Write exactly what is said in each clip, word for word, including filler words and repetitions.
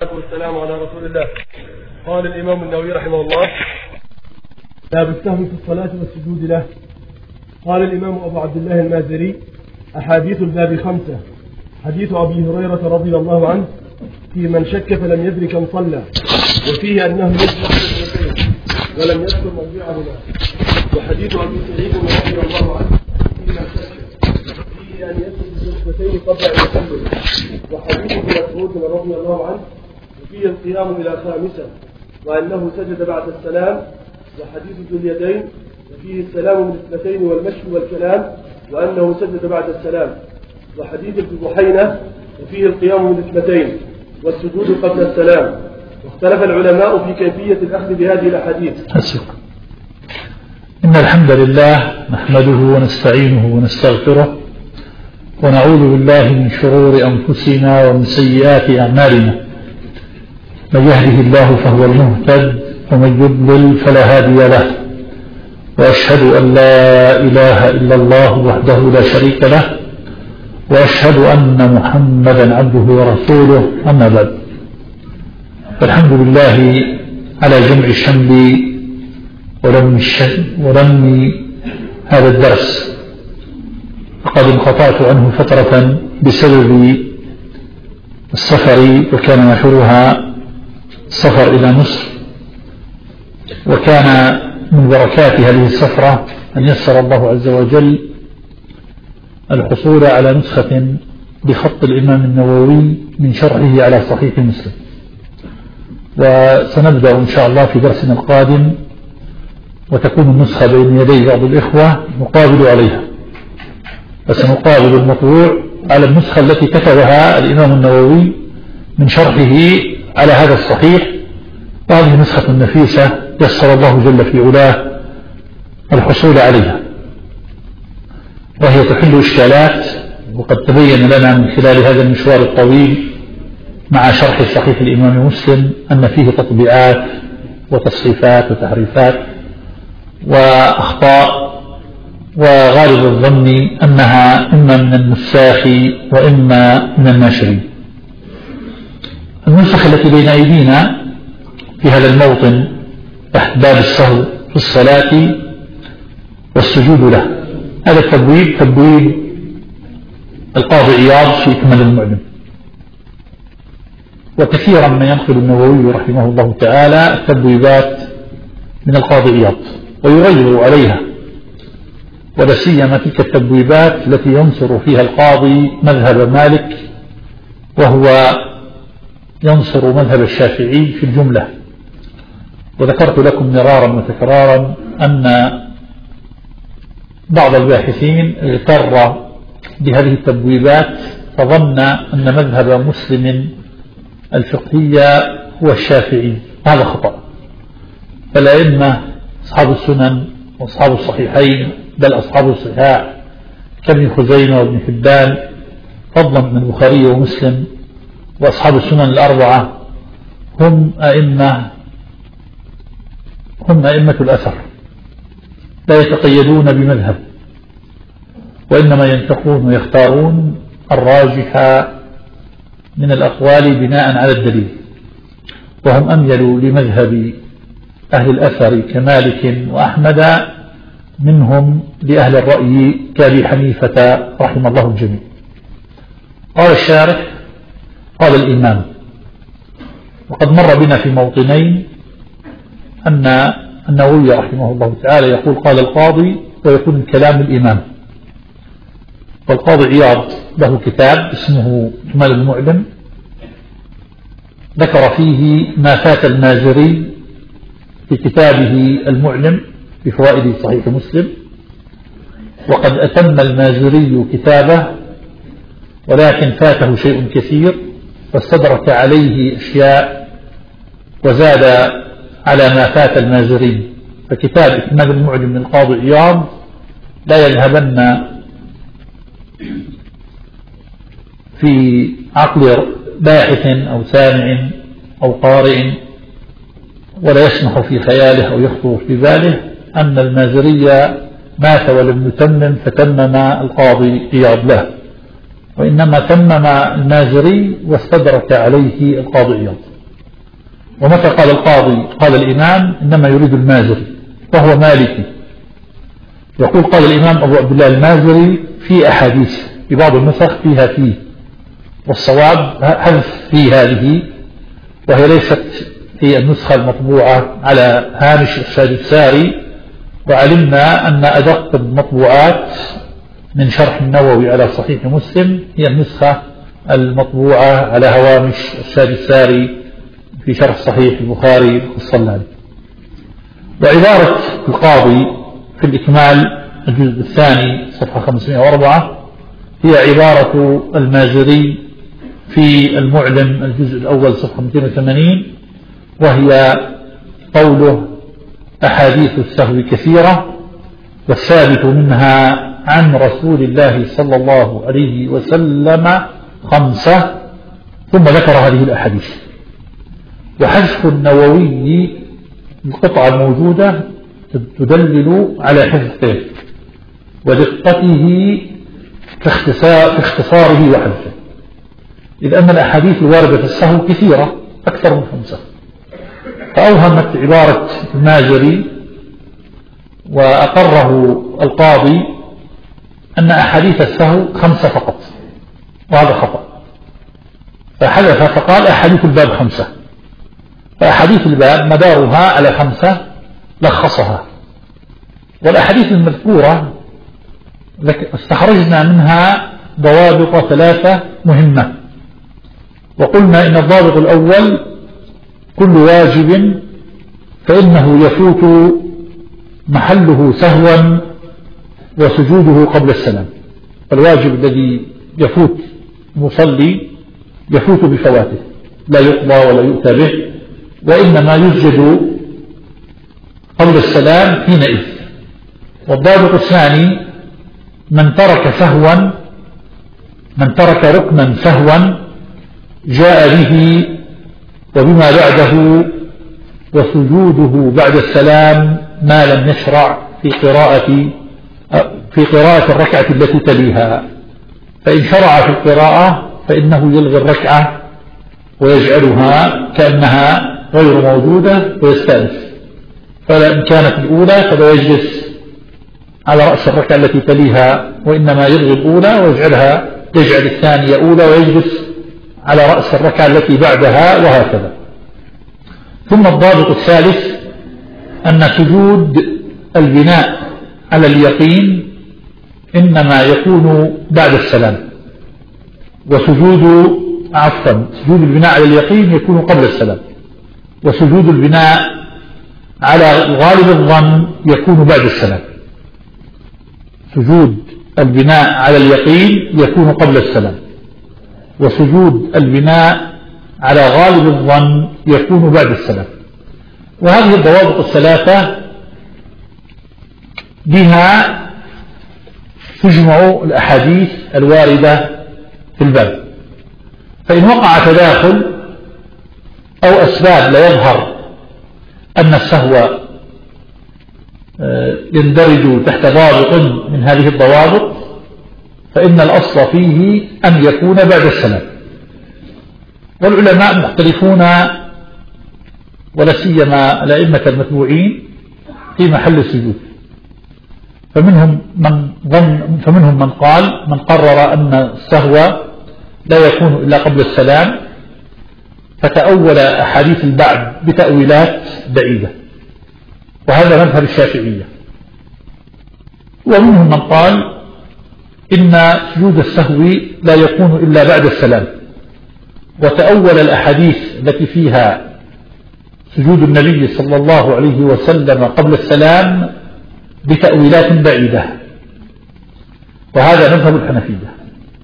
والسلام على رسول الله. قال الإمام النووي رحمه الله: باب السهو في الصلاة والسجود له. قال الإمام أبو عبد الله المازري: أحاديث الباب خمسة. حديث أبي هريرة رضي الله عنه في من شك فلم يدرك كم صلى، وفيه أنه يجمع الركعتين ولم يذكر موضعهما. وحديث أبي سعيد رضي الله عنه في من شك فيه أن يسجد الركعتين قبل أن يصلي. وحديث ابن مسعود رضي الله عنه وفيه القيام إلى خامسة وأنه سجد بعد السلام. وحديث ذو اليدين وفيه السلام من اثنتين والمشي والكلام وأنه سجد بعد السلام. وحديث ابن بحينة وفيه القيام من اثنتين والسجود قبل السلام. واختلف العلماء في كيفية الأخذ بهذه الأحاديث. إن الحمد لله نحمده ونستعينه ونستغفره ونعوذ بالله من شرور أنفسنا ومن سيئات أعمالنا. من يهده الله فهو المهتد ومن يضلل فلا هادي له. وأشهد أن لا إله إلا الله وحده لا شريك له، وأشهد أن محمدا عبده ورسوله. أما بعد، فالحمد لله على جمع الشمل ولم ولم هذا الدرس، فقد انقطعت عنه فترة بسبب السفر، وكان محورها السفر إلى مصر. وكان من بركات هذه السفرة أن يسر الله عز وجل الحصول على نسخة بخط الإمام النووي من شرحه على صحيح مسلم. وسنبدأ إن شاء الله في درسنا القادم، وتكون النسخة بين يدي بعض الإخوة نقابل عليها، فسنقابل المطبوع على النسخة التي كتبها الإمام النووي من شرحه على هذا الصحيح. وهذه نسخة نفيسة يسر الله جل في علاه الحصول عليها، وهي تحل إشكالات. وقد تبين لنا من خلال هذا المشوار الطويل مع شرح صحيح الإمام مسلم أن فيه تطبيعات وتصحيفات وتحريفات وأخطاء، وغالب الظن أنها إما من النساخ وإما من الناشرين. النسخ التي بين أيدينا في هذا الموطن تحت باب السهو في الصلاة والسجود له. هذا التبويب تبويب القاضي عياض في إكمال المعلم. وكثيرا ما ينقل النووي رحمه الله تعالى التبويبات من القاضي عياض ويغير عليها، ولا سيما تلك التبويبات التي ينصر فيها القاضي مذهب مالك وهو ينصر مذهب الشافعي في الجملة. وذكرت لكم مرارا وتكرارا أن بعض الباحثين اغتر بهذه التبويبات فظن أن مذهب مسلم الفقهية هو الشافعي. هذا خطأ. فالأئمة أصحاب السنن وأصحاب الصحيحين، بل أصحاب الصحاح كابن خزيمة وابن حبان، فضلا من البخاري ومسلم وأصحاب السنن الأربعة، هم أئمة هم أئمة الأثر، لا يتقيدون بمذهب، وإنما ينتقون ويختارون الراجح من الأقوال بناء على الدليل. وهم أميلوا لمذهب أهل الأثر كمالك وأحمد منهم لأهل الرأي كأبي حنيفة رحمه الله الجميع. قال الشارح: قال الإمام. وقد مر بنا في موطنين أن النووي رحمه الله تعالى يقول قال القاضي، ويكون كلام الإمام. والقاضي عياض له كتاب اسمه إكمال المعلم، ذكر فيه ما فات المازري في كتابه المعلم بفوائد صحيح مسلم. وقد أتم المازري كتابه، ولكن فاته شيء كثير فاستدرك عليه أشياء وزاد على ما فات المازري. فكتاب إكمال المعلم من القاضي عياض لا يذهبن في عقل باحث أو سامع أو قارئ، ولا يسمح في خياله أو يخطر في باله أن المازري مات ولم يتمم فتمم القاضي عياض له، وإنما تمم المازري واستدرك عليه القاضي عياض. ومتى قال القاضي قال الإمام إنما يريد المازري وهو مالكي. يقول قال الإمام أبو عبد الله المازري في أحاديث في بعض النسخ فيها فيه، والصواب حذف في هذه، وهي ليست في النسخة المطبوعة على هامش إرشاد الساري. وعلمنا أن أدق المطبوعات من شرح النووي على صحيح مسلم هي النسخة المطبوعة على هوامش إرشاد الساري في شرح صحيح البخاري الصلالي. وعبارة القاضي في الإكمال الجزء الثاني صفحة خمسمائة وأربعة هي عبارة المازري في المعلم الجزء الأول صفحة مئتين وثمانين، وهي قوله أحاديث السهو كثيرة والثابت منها عن رسول الله صلى الله عليه وسلم خمسة، ثم ذكر هذه الأحاديث. وحذف النووي القطعة الموجودة تدلل على حفظه ودقته في اختصاره وحذفه، إذ أن الأحاديث الواردة في السهو كثيرة أكثر من خمسة. فأوهمت عبارة المازري وأقره القاضي أن أحاديث السهو خمسة فقط، وهذا خطأ، فحذف فقال أحاديث الباب خمسة، فأحاديث الباب مدارها على خمسة لخصها. والأحاديث المذكورة استخرجنا منها ضوابط ثلاثة مهمة، وقلنا إن الضابط الأول كل واجب فإنه يفوت محله سهوا وسجوده قبل السلام. فالواجب الذي يفوت مصلي يفوت بفواته، لا يقضى ولا يؤتى به، وإنما يسجد قبل السلام حينئذ. والضابط الثاني من ترك سهوا من ترك ركنا سهوا جاء به وبما بعده وسجوده بعد السلام ما لم يشرع في قراءة في قراءة الركعة التي تليها. فإن شرع في القراءة فإنه يلغي الركعة ويجعلها كأنها غير موجودة ويستأنف. فإن كانت الأولى فلا يجلس على رأس الركعة التي تليها، وإنما يلغي الأولى ويجعلها يجعل الثانية أولى ويجلس على رأس الركعة التي بعدها، وهكذا. ثم الضابط الثالث أن سجود البناء على اليقين إنما يكون بعد السلام، وسجود عفوا سجود البناء على اليقين يكون قبل السلام، وسجود البناء على غالب الظن يكون بعد السلام. سجود البناء على اليقين يكون قبل السلام، وسجود البناء على غالب الظن يكون بعد السلام. وهذه الضوابط الثلاثة بها تجمع الأحاديث الواردة في الباب. فإن وقع تداخل أو أسباب لا يظهر أن السهو يندرج تحت ضابط من هذه الضوابط فإن الأصل فيه أن يكون بعد السلام. والعلماء مختلفون ولا سيما الأئمة المتبوعين في محل السجود، فمنهم من ظن فمنهم من قال من قرر أن السهو لا يكون إلا قبل السلام، فتأول أحاديث البعد بتأويلات بعيدة، وهذا مذهب الشافعية. ومنهم من قال إن سجود السهو لا يكون إلا بعد السلام، وتأول الأحاديث التي فيها سجود النبي صلى الله عليه وسلم قبل السلام بتأويلات بعيدة، وهذا مذهب الحنفية.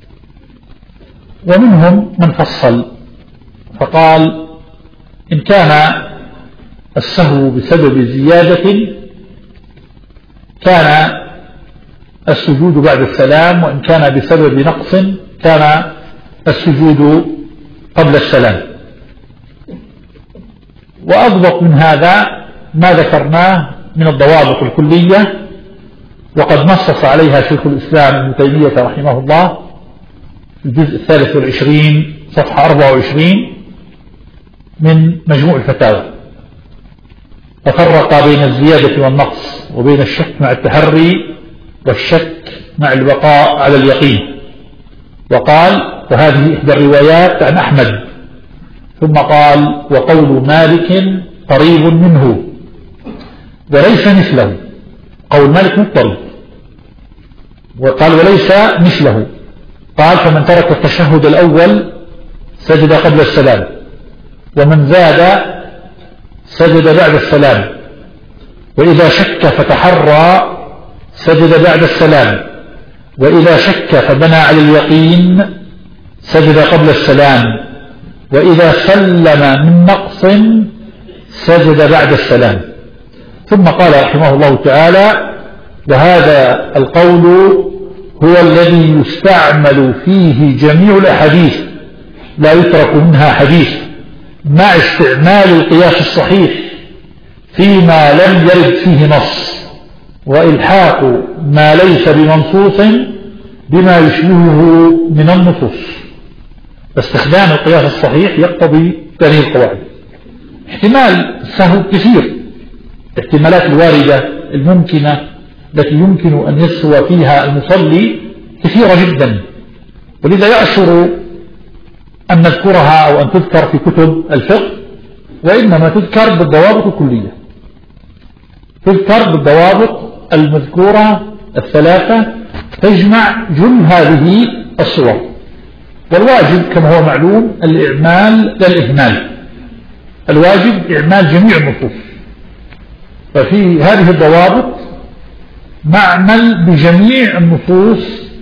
ومنهم من فصل فقال إن كان السهو بسبب زيادة كان السجود بعد السلام، وإن كان بسبب نقص كان السجود قبل السلام. وأضبط من هذا ما ذكرناه من الضوابط الكلية، وقد نصص عليها شيخ الإسلام ابن تيمية رحمه الله في الجزء الثالث والعشرين صفحة أربعة وعشرين، من مجموع الفتاوى، ففرق بين الزيادة والنقص وبين الشك مع التحري والشك مع البقاء على اليقين، وقال وهذه إحدى الروايات عن أحمد، ثم قال وقول مالك قريب منه وليس مثله، قول مالك مضطرب، وقال وليس مثله، قال فمن ترك التشهد الأول سجد قبل السلام، ومن زاد سجد بعد السلام، وإذا شك فتحرى سجد بعد السلام، وإذا شك فبنى على اليقين سجد قبل السلام، وإذا سلم من نقص سجد بعد السلام. ثم قال رحمه الله تعالى وهذا القول هو الذي يستعمل فيه جميع الأحاديث لا يترك منها حديث، مع استعمال القياس الصحيح فيما لم يرد فيه نص، وإلحاق ما ليس بمنصوص بما يشبهه من النصوص. فاستخدام القياس الصحيح يقتضي تغيير القواعد. احتمال السهو كثير، الاحتمالات الواردة الممكنة التي يمكن أن يسهو فيها المصلي كثيرة جدا، ولذا يعسر أن نذكرها أو أن تذكر في كتب الفقه، وإنما تذكر بالضوابط الكلية، تذكر بالضوابط المذكورة الثلاثة تجمع جل هذه الصور. والواجب كما هو معلوم الإعمال للإهمال، الواجب إعمال جميع النصوص، ففي هذه الضوابط نعمل بجميع النصوص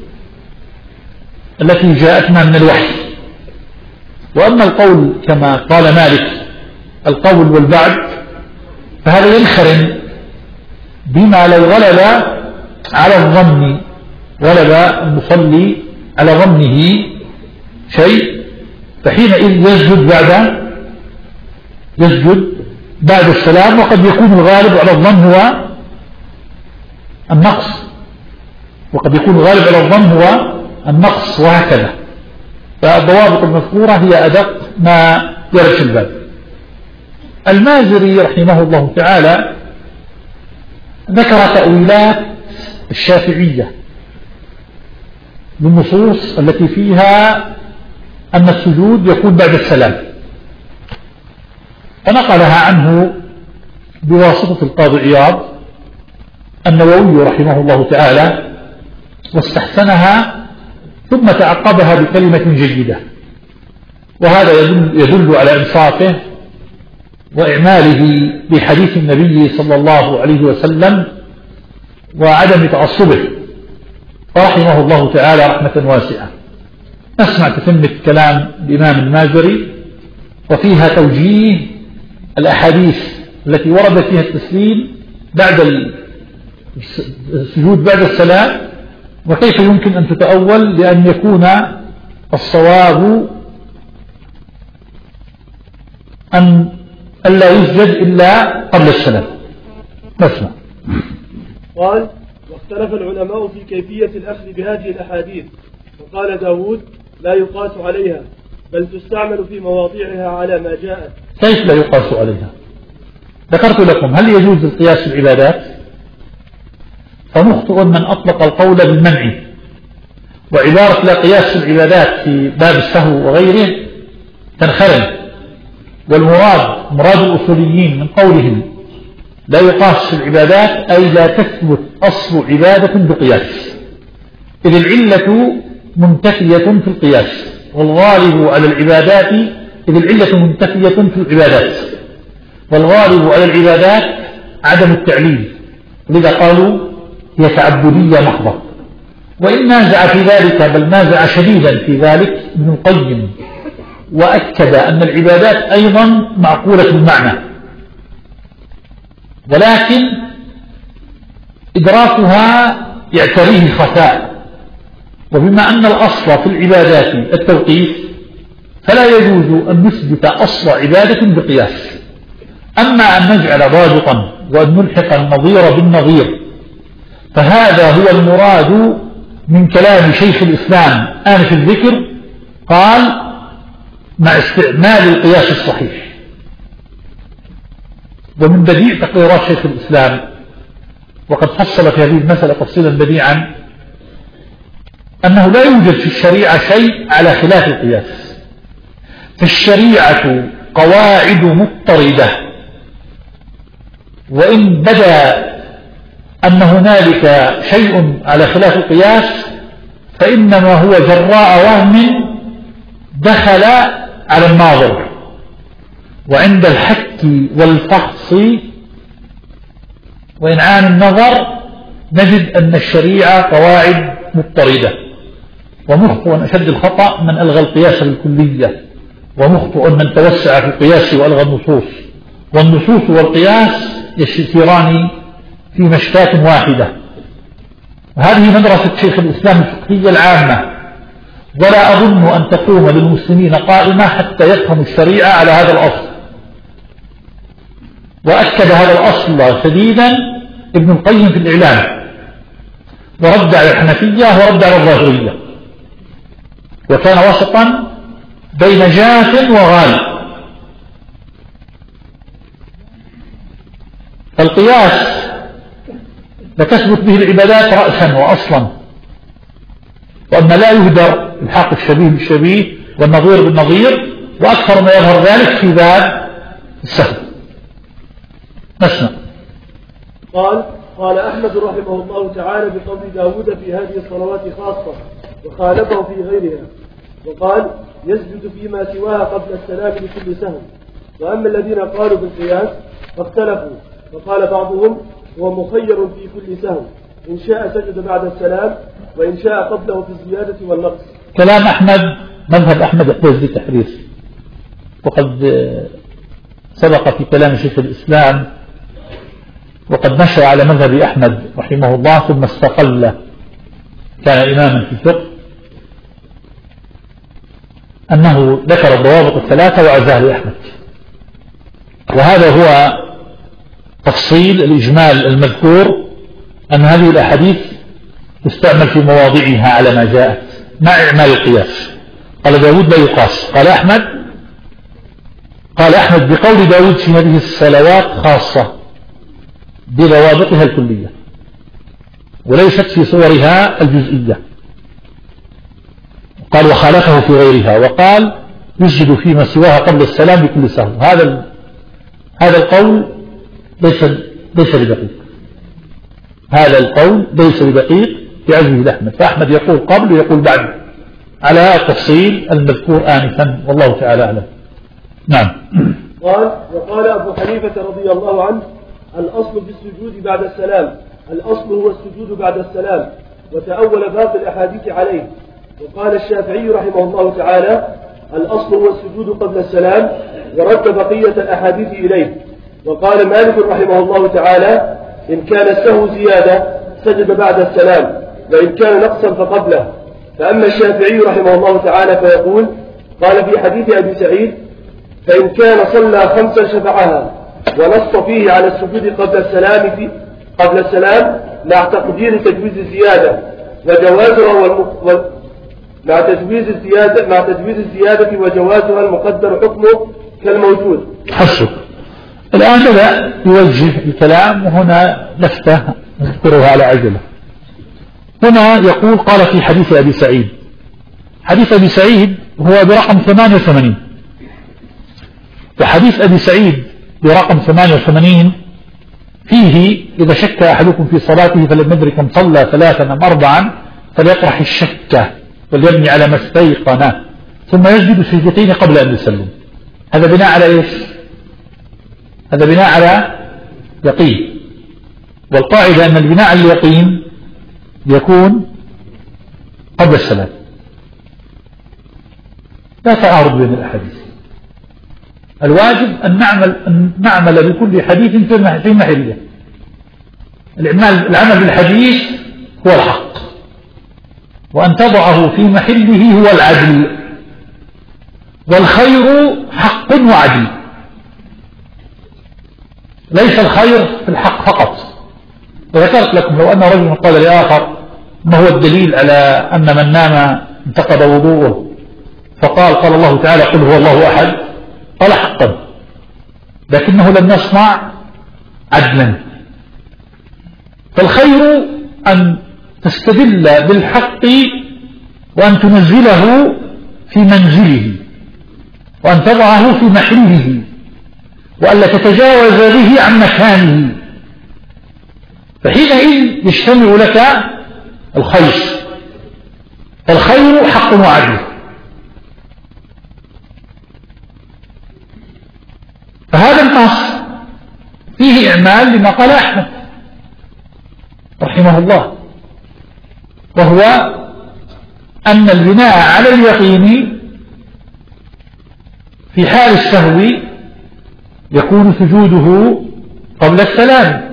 التي جاءتنا من الوحي. وأما القول كما قال مالك القول والبعد فهذا ينخرم بما لو غلب على الظن، غلب المصلي على ظنه شيء، فحينئذ يسجد بعد يسجد بعد السلام، وقد يكون الغالب على الظن هو النقص، وقد يكون الغالب على الظن هو النقص، وهكذا. فالضوابط المذكورة هي أدق ما يرد في الباب. المازري رحمه الله تعالى ذكر تأويلات الشافعية للنصوص التي فيها أن السجود يكون بعد السلام، فنقلها عنه بواسطة القاضي عياض النووي رحمه الله تعالى، واستحسنها ثم تعقبها بكلمة جيدة، وهذا يدل, يدل على إنصافه وإعماله بحديث النبي صلى الله عليه وسلم وعدم تعصبه رحمه الله تعالى رحمة واسعة. نسمع تتمة كلام الإمام المازري وفيها توجيه الأحاديث التي وردت فيها التسليم بعد السجود بعد السلام، وكيف يمكن أن تتأول لأن يكون الصواب أن ألا يسجد إلا قبل السلام. نسمع. قال واختلف العلماء في كيفية الأخذ بهذه الأحاديث، وقال داود لا يقاس عليها بل تستعمل في مواضيعها على ما جاءت. كيف لا يقاس عليها؟ ذكرت لكم هل يجوز القياس في العبادات؟ فمخطئ من أطلق القول بالمنع، وعبارة لا قياس في العبادات في باب السهو وغيره تنخرم، والمراد مراد الأصوليين من قولهم لا يقاس في العبادات أي لا تثبت أصل عبادة بقياس، إذ العلة منتفية في القياس، والغالب على العبادات إذ العلة منتفية في العبادات، والغالب على العبادات عدم التعليل، لذا قالوا هي تعبدية محضة. وإن نازع في ذلك بل نازع شديدا في ذلك ابن القيم، وأكد أن العبادات أيضا معقولة المعنى، ولكن إدراكها يعتريه خفاء، وبما أن الأصل في العبادات التوقيف فلا يجوز أن نثبت أصل عبادة بقياس. أما أن نجعل ضابطا وأن نلحق النظير بالنظير فهذا هو المراد من كلام شيخ الإسلام آنف الذكر، قال مع استعمال القياس الصحيح، ومن بديع تقريرات شيخ الإسلام، وقد فصل في هذه المسألة تفصيلا بديعا، أنه لا يوجد في الشريعة شيء على خلاف القياس. فالشريعة قواعد مضطردة، وإن بدا أن هنالك شيء على خلاف القياس فإنما هو جراء وهم دخل على الناظر، وعند الحك والفحص وإنعان النظر نجد أن الشريعة قواعد مضطردة. ومخطئ أشد الخطأ من ألغى القياس بالكلية، ومخطئ من توسع في القياس وألغى النصوص، والنصوص والقياس يسيران في مشكاة واحدة. هذه مدرسة شيخ الإسلام الفقهية العامة، ولا أظن أن تقوم للمسلمين قائمة حتى يفهموا الشريعة على هذا الأصل. وأكد هذا الأصل شديدا ابن القيم في الإعلام، ورد على الحنفية ورد على الظاهرية، وكان وسطا بين جاف وغال. فالقياس لتثبت به العبادات رأسا وأصلا، وأن لا يهدر الحاق الشبيه بالشبيه والنظير بالنظير، وأكثر ما يظهر ذلك في باب السهو. نسمع. قال قال أحمد رحمه الله تعالى بقول داود في هذه الصلوات خاصة، وخالفه في غيرها، وقال يسجد فيما سواها قبل السلام لكل سهو. وأما الذين قالوا بالقياس فاختلفوا، فقال بعضهم هو مخير في كل سهو، إن شاء سجد بعد السلام وإن شاء قبله في الزيادة والنقص. كلام أحمد، مذهب أحمد يحتاج لتحريف، وقد سبق في كلام شيخ الإسلام وقد نشأ على مذهب أحمد رحمه الله، ثم استقل كان إماما في الفقه، أنه ذكر الضوابط الثلاثة وعزاه أحمد. وهذا هو تفصيل الإجمال المذكور، أن هذه الأحاديث تستعمل في مواضعها على ما جاءت مع إعمال القياس. قال داود لا يقاس. قال أحمد قال أحمد بقول داود في هذه الصلوات خاصة بضوابطها الكلية، وليست في صورها الجزئية. قال وخالفه في غيرها، وقال يسجد فيما سواها قبل السلام بكل سهو. هذا هذا القول ليس ليس بدقيق، هذا القول ليس بدقيق في عزمه لأحمد. فأحمد يقول قبل ويقول بعد على التفصيل المذكور آنفا، والله تعالى أعلم. نعم. قال وقال أبو حنيفة رضي الله عنه الأصل في السجود بعد السلام، الأصل هو السجود بعد السلام، وتأول باقي الأحاديث عليه. وقال الشافعي رحمه الله تعالى الأصل هو السجود قبل السلام، ورد بقية الأحاديث إليه. وقال مالك رحمه الله تعالى إن كان السهو زيادة سجد بعد السلام، وإن كان نقصا فقبله. فأما الشافعي رحمه الله تعالى فيقول قال في حديث أبي سعيد فإن كان صلى خمسا شفعها ونص فيه على السجود قبل السلام في قبل السلام مع تقدير تجويز الزيادة وجوازها والم... مع تجويز الزيادة مع تجويز الزيادة وجوازها المقدر حكمه كالموجود. حسب. الآن بدأ يوجه الكلام، وهنا لفتة نذكرها على عجلة. هنا يقول قال في حديث أبي سعيد. حديث أبي سعيد هو برقم ثمانية وثمانين، وحديث أبي سعيد برقم ثمانية وثمانين فيه إذا شك أحدكم في صلاته فلم يدرك كم صلى ثلاثا أم أربعا فليطرح الشك وليبني على ما استيقن ثم يسجد سجدتين قبل أن يسلم. هذا بناء على إيش؟ هذا بناء على يقين، والقاعدة أن البناء على اليقين يكون قبل السلام. لا تعارض بين الأحاديث. الواجب أن نعمل, أن نعمل بكل حديث في محله. العمل بالحديث هو الحق، وأن تضعه في محله هو العدل، والخير حق وعدل، ليس الخير في الحق فقط. وذكرت لكم لو أن رجل قال لآخر ما هو الدليل على أن من نام انتقض وضوءه، فقال قال الله تعالى قل هو الله أحد، قال حقا، لكنه لم يصنع عدلا. فالخير أن تستدل بالحق وأن تنزله في منزله وأن تضعه في محله وألا تتجاوز به عن مكانه، فحينئذ يجتمع لك الخير. الخير حق وعدل. فهذا النص فيه إعمال لما قال أحمد رحمه الله، وهو أن البناء على اليقين في حال السهو يكون سجوده قبل السلام.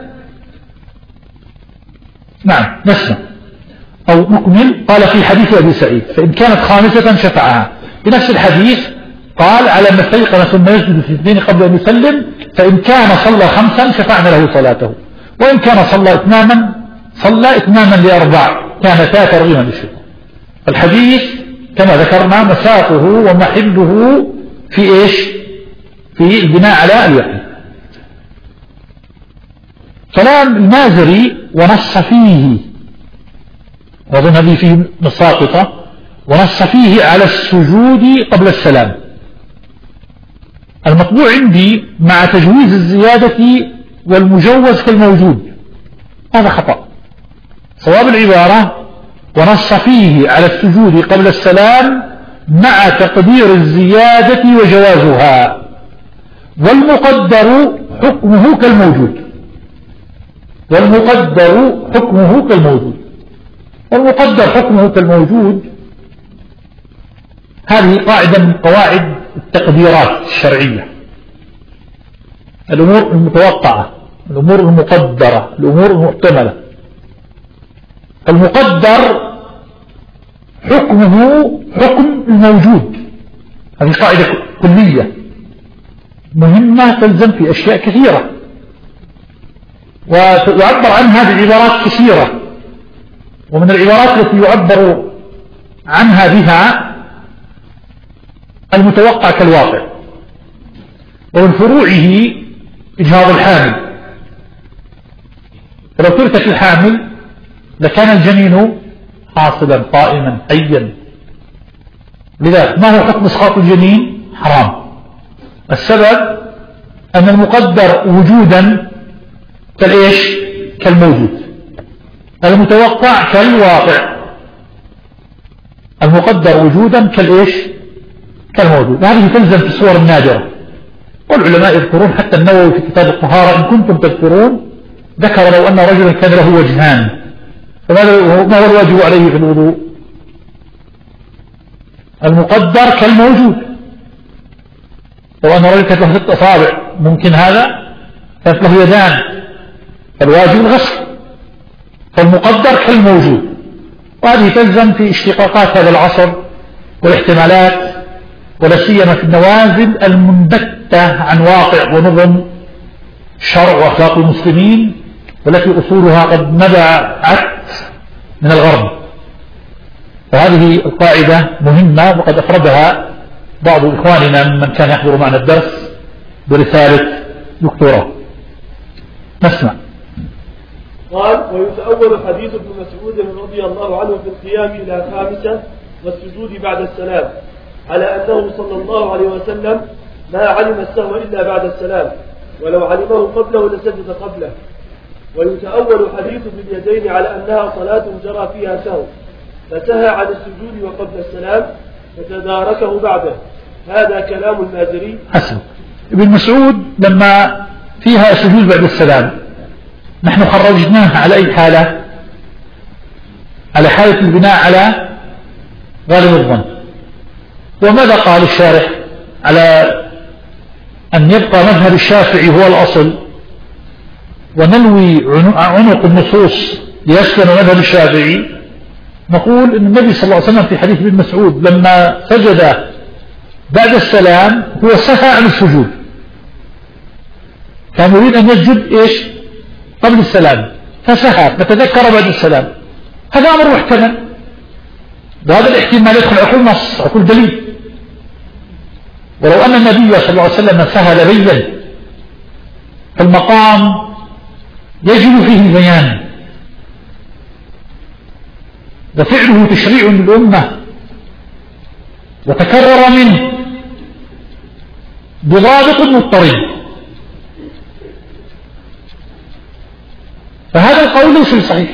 نعم نسمع أو نكمل. قال في حديث أبي سعيد فإن كانت خامسة شفعها. بنفس الحديث قال على ما استيقن ثم يسجد في اثنين قبل أن يسلم، فإن كان صلى خمسا شفعنا له صلاته، وإن كان صلى إتماما صلى إتماما لأربع كانتا ترغيما للشيطان. الحديث كما ذكرنا مساقه ومحله في إيش؟ في البناء على اليقين. كلام المازري ونص فيه، وظن هذه فيه مساقطة، ونص فيه على السجود قبل السلام. المطبوع عندي مع تجويز الزيادة والمجوز كالموجود، هذا خطأ. صواب العبارة ونص فيه على السجود قبل السلام مع تقدير الزيادة وجوازها، والمقدر حكمه كالموجود. والمقدر حكمه كالموجود. والمقدر حكمه كالموجود هذه قاعدة من قواعد التقديرات الشرعية. الأمور المتوقعة، الأمور المقدرة، الأمور المحتملة. المقدر حكمه حكم الموجود. هذه قاعدة كلية مهمة تلزم في أشياء كثيرة، ويعبر عنها بعبارات كثيرة. ومن العبارات التي يعبر عنها بها المتوقع كالواقع، ومن فروعه إجهاض الحامل. فلو تركت الحامل لكان الجنين حاصلا قائما حيا. لذلك ما هو حكم إسقاط الجنين؟ حرام. السبب أن المقدر وجودا كالإيش؟ كالموجود. المتوقع كالواقع. المقدر وجودا كالإيش؟ كالموجود. هذه تلزم في الصور النادرة. والعلماء يذكرون حتى النووي في كتاب الطهارة إن كنتم تذكرون ذكر لو أن رجلا كان له وجهان فما هو الواجب عليه في الوضوء؟ المقدر كالموجود. لو أن رجل كانت له ست أصابع ممكن هذا، كانت له يدان فالواجب الغسل. فالمقدر كالموجود. وهذه تلزم في اشتقاقات هذا العصر والاحتمالات، ولا سيما في النوازل المنبتة عن واقع ونظم شرع وأخلاق المسلمين، والتي أصولها قد نبعت من الغرب. فهذه القاعدة مهمة، وقد أفردها بعض إخواننا ممن كان يحضر معنا الدرس برسالة دكتوراه. نسمع. قال ويتأول حديث ابن مسعود رضي الله عنه في القيام إلى خامسة والسجود بعد السلام على أنه صلى الله عليه وسلم ما علم السهو إلا بعد السلام، ولو علمه قبله لسجد قبله. ويتأول حديث باليدين على أنها صلاة جرى فيها سهو فسهى عن السجود وقبل السلام فتداركه بعده. هذا كلام المازري. حسن. ابن مسعود لما فيها سجود بعد السلام نحن خرجناه على أي حالة؟ على حالة البناء على غالب الظن. وماذا قال الشارح؟ على أن يبقى مذهب الشافعي هو الأصل وننوي عنق النصوص ليسكن مذهب الشافعي. نقول أن النبي صلى الله عليه وسلم في حديث ابن مسعود لما سجد بعد السلام هو سهى عن السجود، كان يريد أن يسجد إيش؟ قبل السلام فسهى فتذكر بعد السلام. هذا أمر محتمل، وهذا الاحتمال يدخل عقول نص عقول دليل. ولو أن النبي صلى الله عليه وسلم سهى لبين، فالمقام يجب فيه بيان وفعله تشريع للأمة وتكرر منه بضابط مضطرد. فهذا القول ليس صحيح،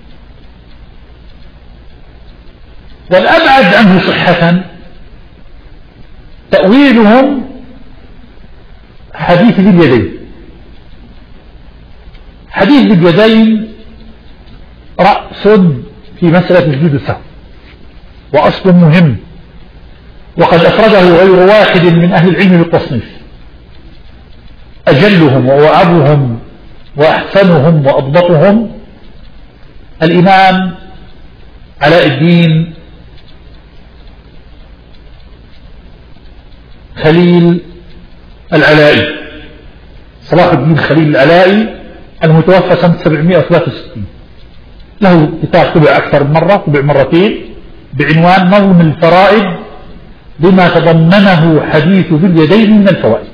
والأبعد عنه صحة تأويلهم حديث ذي اليدين. حديث ذي اليدين رأس في مسألة سجود السهو وأصل مهم، وقد أفرده غير واحد من أهل العلم بالتصنيف، أجلهم وأوعبهم وأحسنهم وأضبطهم الإمام علاء الدين خليل العلائي، صلاح الدين خليل العلائي المتوفى سنة سبعمائة وثلاثة وستين، له كتاب طبع أكثر من مرة، طبع مرتين، بعنوان نظم الفرائض بما تضمنه حديث ذي اليدين من الفوائد.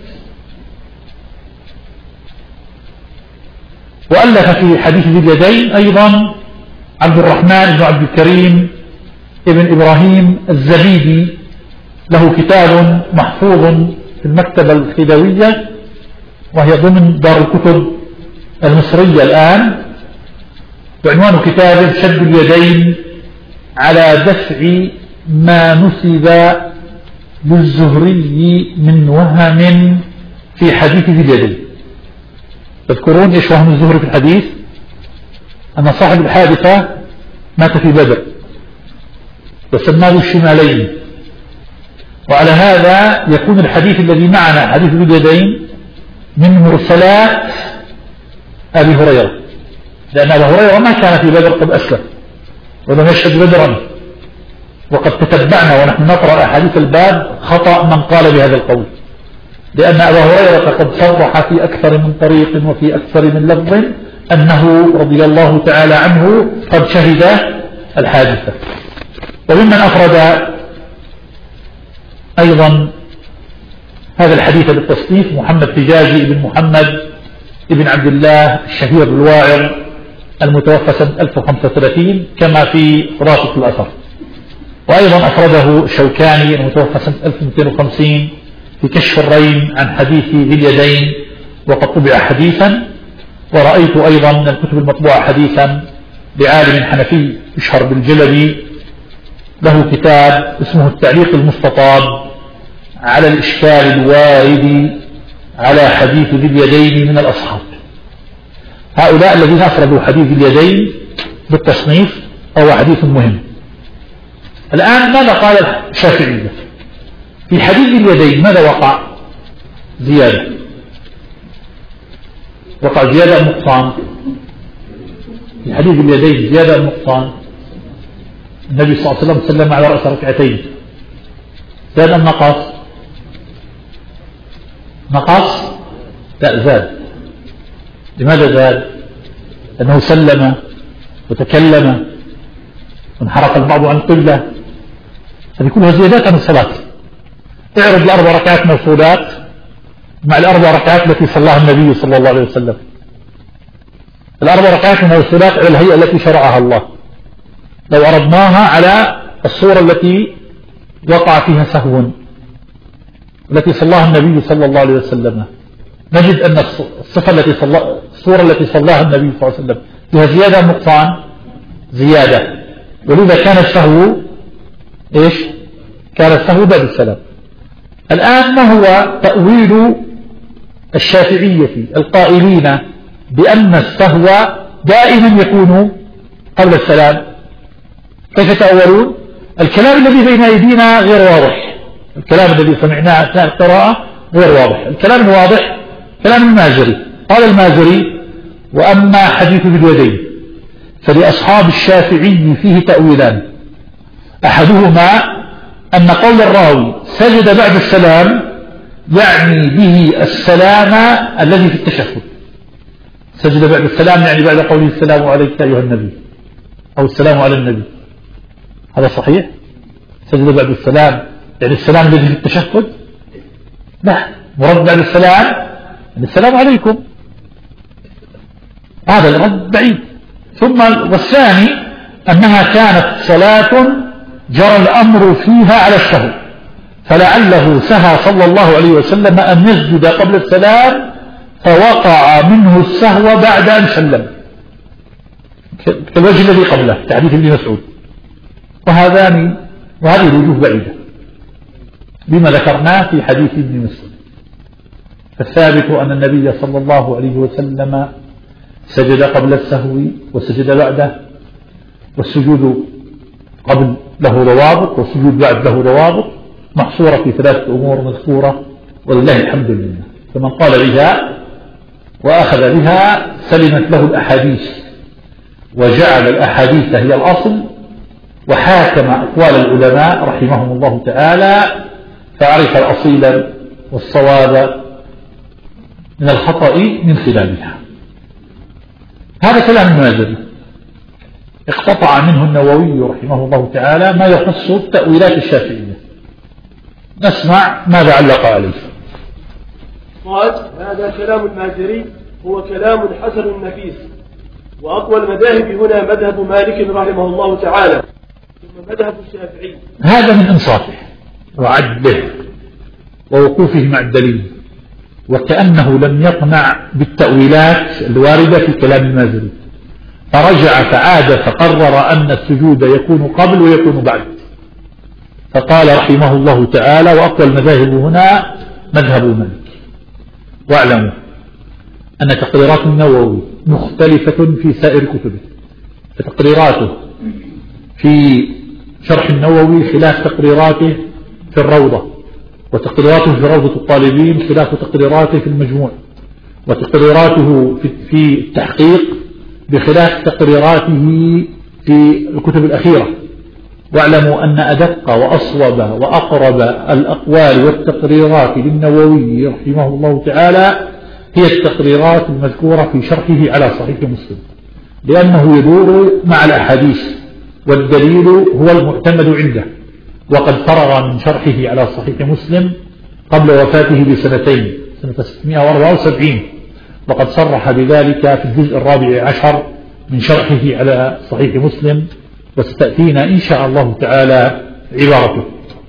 وألف في حديث ذي اليدين أيضا عبد الرحمن بن عبد الكريم ابن إبراهيم الزبيدي، له كتاب محفوظ في المكتبة الخديوية وهي ضمن دار الكتب المصرية الآن، وعنوان كتاب شد اليدين على دفع ما نسب للزهري من وهم في حديث ذي اليدين. تذكرون إيش وهم الزهري في الحديث؟ أن صاحب الحادثة مات في بدر وسماه الشمالين، وعلى هذا يكون الحديث الذي معنا حديث ذي اليدين من مرسلات أبي هريرة، لأن أبي هريرة ما كان في بدر قد أسلم ولم يشهد بدرا، وقد تتبعنا ونحن نقرأ أحاديث الباب خطأ من قال بهذا القول، لأن أبا هريرة قد صرح في أكثر من طريق وفي أكثر من لفظ أنه رضي الله تعالى عنه قد شهد الحادثة. وممن أفرد أيضا هذا الحديث بالتصنيف محمد حجازي بن محمد ابن عبد الله الشهير الواعر المتوفى سنة ألف وخمسة وثلاثين كما في خلاصة الأثر. وأيضا أفرده الشوكاني المتوفى سنة ألف ومئتين وخمسين في كشف الرين عن حديث ذي اليدين وقد طبع حديثا. ورأيت أيضا من الكتب المطبوعة حديثا لعالم حنفي يشهر بالجلبي، له كتاب اسمه التعليق المستطاب على الإشكال الوارد على حديث ذي اليدين من الأصحاب. هؤلاء الذين أفردوا حديث ذي اليدين بالتصنيف هو حديث مهم. الآن ماذا قال الشافعية في حديث ذي اليدين؟ ماذا وقع؟ زيادة. وقع زيادة النقصان في حديث ذي اليدين، زيادة النقصان. النبي صلى الله عليه وسلم سلم على رأس ركعتين، زاد النقص نقص؟ لا زاد. لماذا زاد؟ لأنه سلم وتكلم وانحرف البعض عن قلة، هذه كلها زيادات عن الصلاة. اعرض الأربع ركعات موصولات مع الأربع ركعات التي صلاها النبي صلى الله عليه وسلم. الأربع ركعات موصولات على الهيئة التي شرعها الله، لو عرضناها على الصورة التي وقع فيها سهو التي صلاها النبي صلى الله عليه وسلم، نجد أن الصفة التي صلى الصورة التي صلاها النبي صلى الله عليه وسلم فيها زيادة نقصان؟ زيادة. ولذا كان السهو إيش؟ كان السهو بعد السلام. الآن ما هو تأويل الشافعية القائلين بأن السهو دائما يكون قبل السلام؟ كيف تأولون؟ الكلام الذي بين أيدينا غير واضح، الكلام الذي سمعناه أثناء القراءة غير واضح. الكلام الواضح كلام المازري. قال المازري: وأما حديث ذي اليدين فلأصحاب الشافعي فيه تأويلان، أحدهما أن قول الراوي سجد بعد السلام يعني به السلام الذي في التشهد. سجد بعد السلام يعني بعد قوله السلام عليك أيها النبي أو السلام على النبي، هذا صحيح؟ سجد بعد السلام يعني السلام الذي في التشهد؟ لا، مرد بعد السلام يعني السلام عليكم. هذا الرد بعيد. ثم والثاني أنها كانت صلاة جرى الأمر فيها على السهو، فلعله سهى صلى الله عليه وسلم أن يسجد قبل السلام فوقع منه السهو بعد أن سلم، كالوجه الذي قبله تعريف ابن مسعود. وهذان وهذه الوجوه بعيدة بما ذكرناه في حديث ابن مسعود. فالثابت أن النبي صلى الله عليه وسلم سجد قبل السهو وسجد بعده، والسجود قبل له روابط والسجود بعد له روابط محصورة في ثلاثة أمور مذكورة ولله الحمد لله. فمن قال بها وأخذ بها سلمت له الأحاديث وجعل الأحاديث هي الأصل وحاكم أقوال العلماء رحمهم الله تعالى، فعرف الأصيل والصواب من الخطأ من خلالها. هذا كلام المازري اقتطع منه النووي رحمه الله تعالى ما يخص التأويلات الشافعية. نسمع ماذا علق عليه. قال: هذا كلام المازري هو كلام حسن نفيس، وأقوى المذاهب هنا مذهب مالك رحمه الله تعالى، ثم مذهب الشافعي. هذا من إنصافه وعدله ووقوفه مع الدليل، وكأنه لم يقنع بالتأويلات الواردة في كلام المازري، فرجع فعاد فقرر أن السجود يكون قبل ويكون بعد. فقال رحمه الله تعالى: وأقوى المذاهب هنا مذهب مالك. واعلموا أن تقريرات النووي مختلفة في سائر كتبه، فتقريراته في شرح النووي خلاف تقريراته في الروضة، وتقريراته في روضة الطالبين خلاف تقريراته في المجموع، وتقريراته في التحقيق بخلاف تقريراته في الكتب الأخيرة. واعلموا أن أدق وأصوب وأقرب الأقوال والتقريرات للنووي رحمه الله تعالى هي التقريرات المذكورة في شرحه على صحيح مسلم، لأنه يدور مع الأحاديث والدليل هو المعتمد عنده، وقد فرغ من شرحه على صحيح مسلم قبل وفاته بسنتين، سنة ستمائة وأربعة وسبعين، وقد صرح بذلك في الجزء الرابع عشر من شرحه على صحيح مسلم، وستأتينا إن شاء الله تعالى عبارته.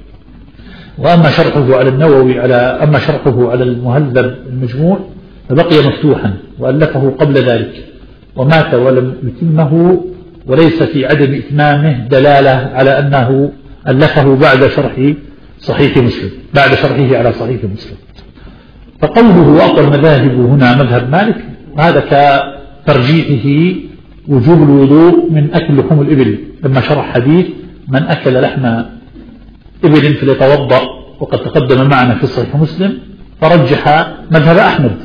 وأما شرحه على النووي على أما شرحه على المهذب المجموع فبقي مفتوحا، وألفه قبل ذلك ومات ولم يتمه، وليس في عدم إتمامه دلالة على أنه ألفه بعد شرح صحيح مسلم بعد شرحه على صحيح مسلم. فقوله وأقوى المذاهب هنا مذهب مالك، هذا كترجيحه وجوب الوضوء من أكل لحوم الإبل، لما شرح حديث من أكل لحم إبل فليتوضأ، وقد تقدم معنا في صحيح مسلم، فرجح مذهب أحمد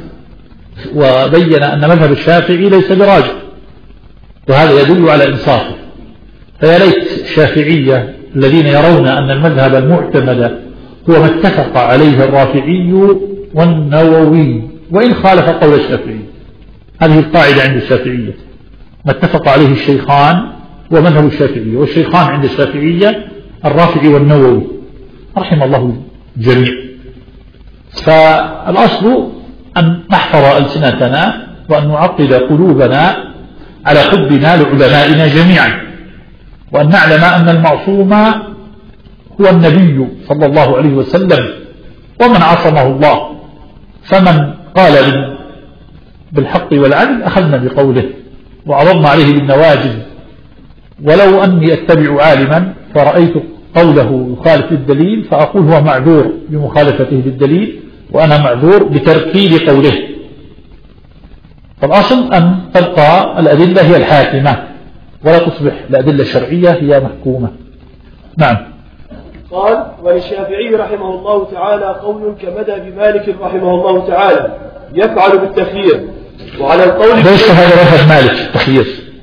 وبين أن مذهب الشافعي ليس براجح، وهذا يدل على إنصافه. فيا ليت الشافعية الذين يرون أن المذهب المعتمد هو ما اتفق عليه الرافعي والنووي وإن خالف قول الشافعي. هذه القاعدة عند الشافعية: ما اتفق عليه الشيخان ومذهب الشافعية، والشيخان عند الشافعية الرافعي والنووي رحم الله الجميع. فالأصل أن نحفظ ألسنتنا وأن نعقد قلوبنا على حبنا لعلمائنا جميعا، وأن نعلم أن المعصوم هو النبي صلى الله عليه وسلم ومن عصمه الله، فمن قال بالحق والعدل أخذنا بقوله وعرضنا عليه بالنواجذ. ولو أني أتبع عالما فرأيت قوله يخالف للدليل فأقول هو معذور بمخالفته للدليل وأنا معذور بتركيب قوله. فالأصل أن تبقى الأدلة هي الحاكمة ولا تصبح الأدلة الشرعية هي محكومة. نعم. قال: وللشافعي رحمه الله تعالى قول كمذهب مالك رحمه الله تعالى يفعل بالتخيير. وعلى القول ليس هذا مذهب مالك التخيير،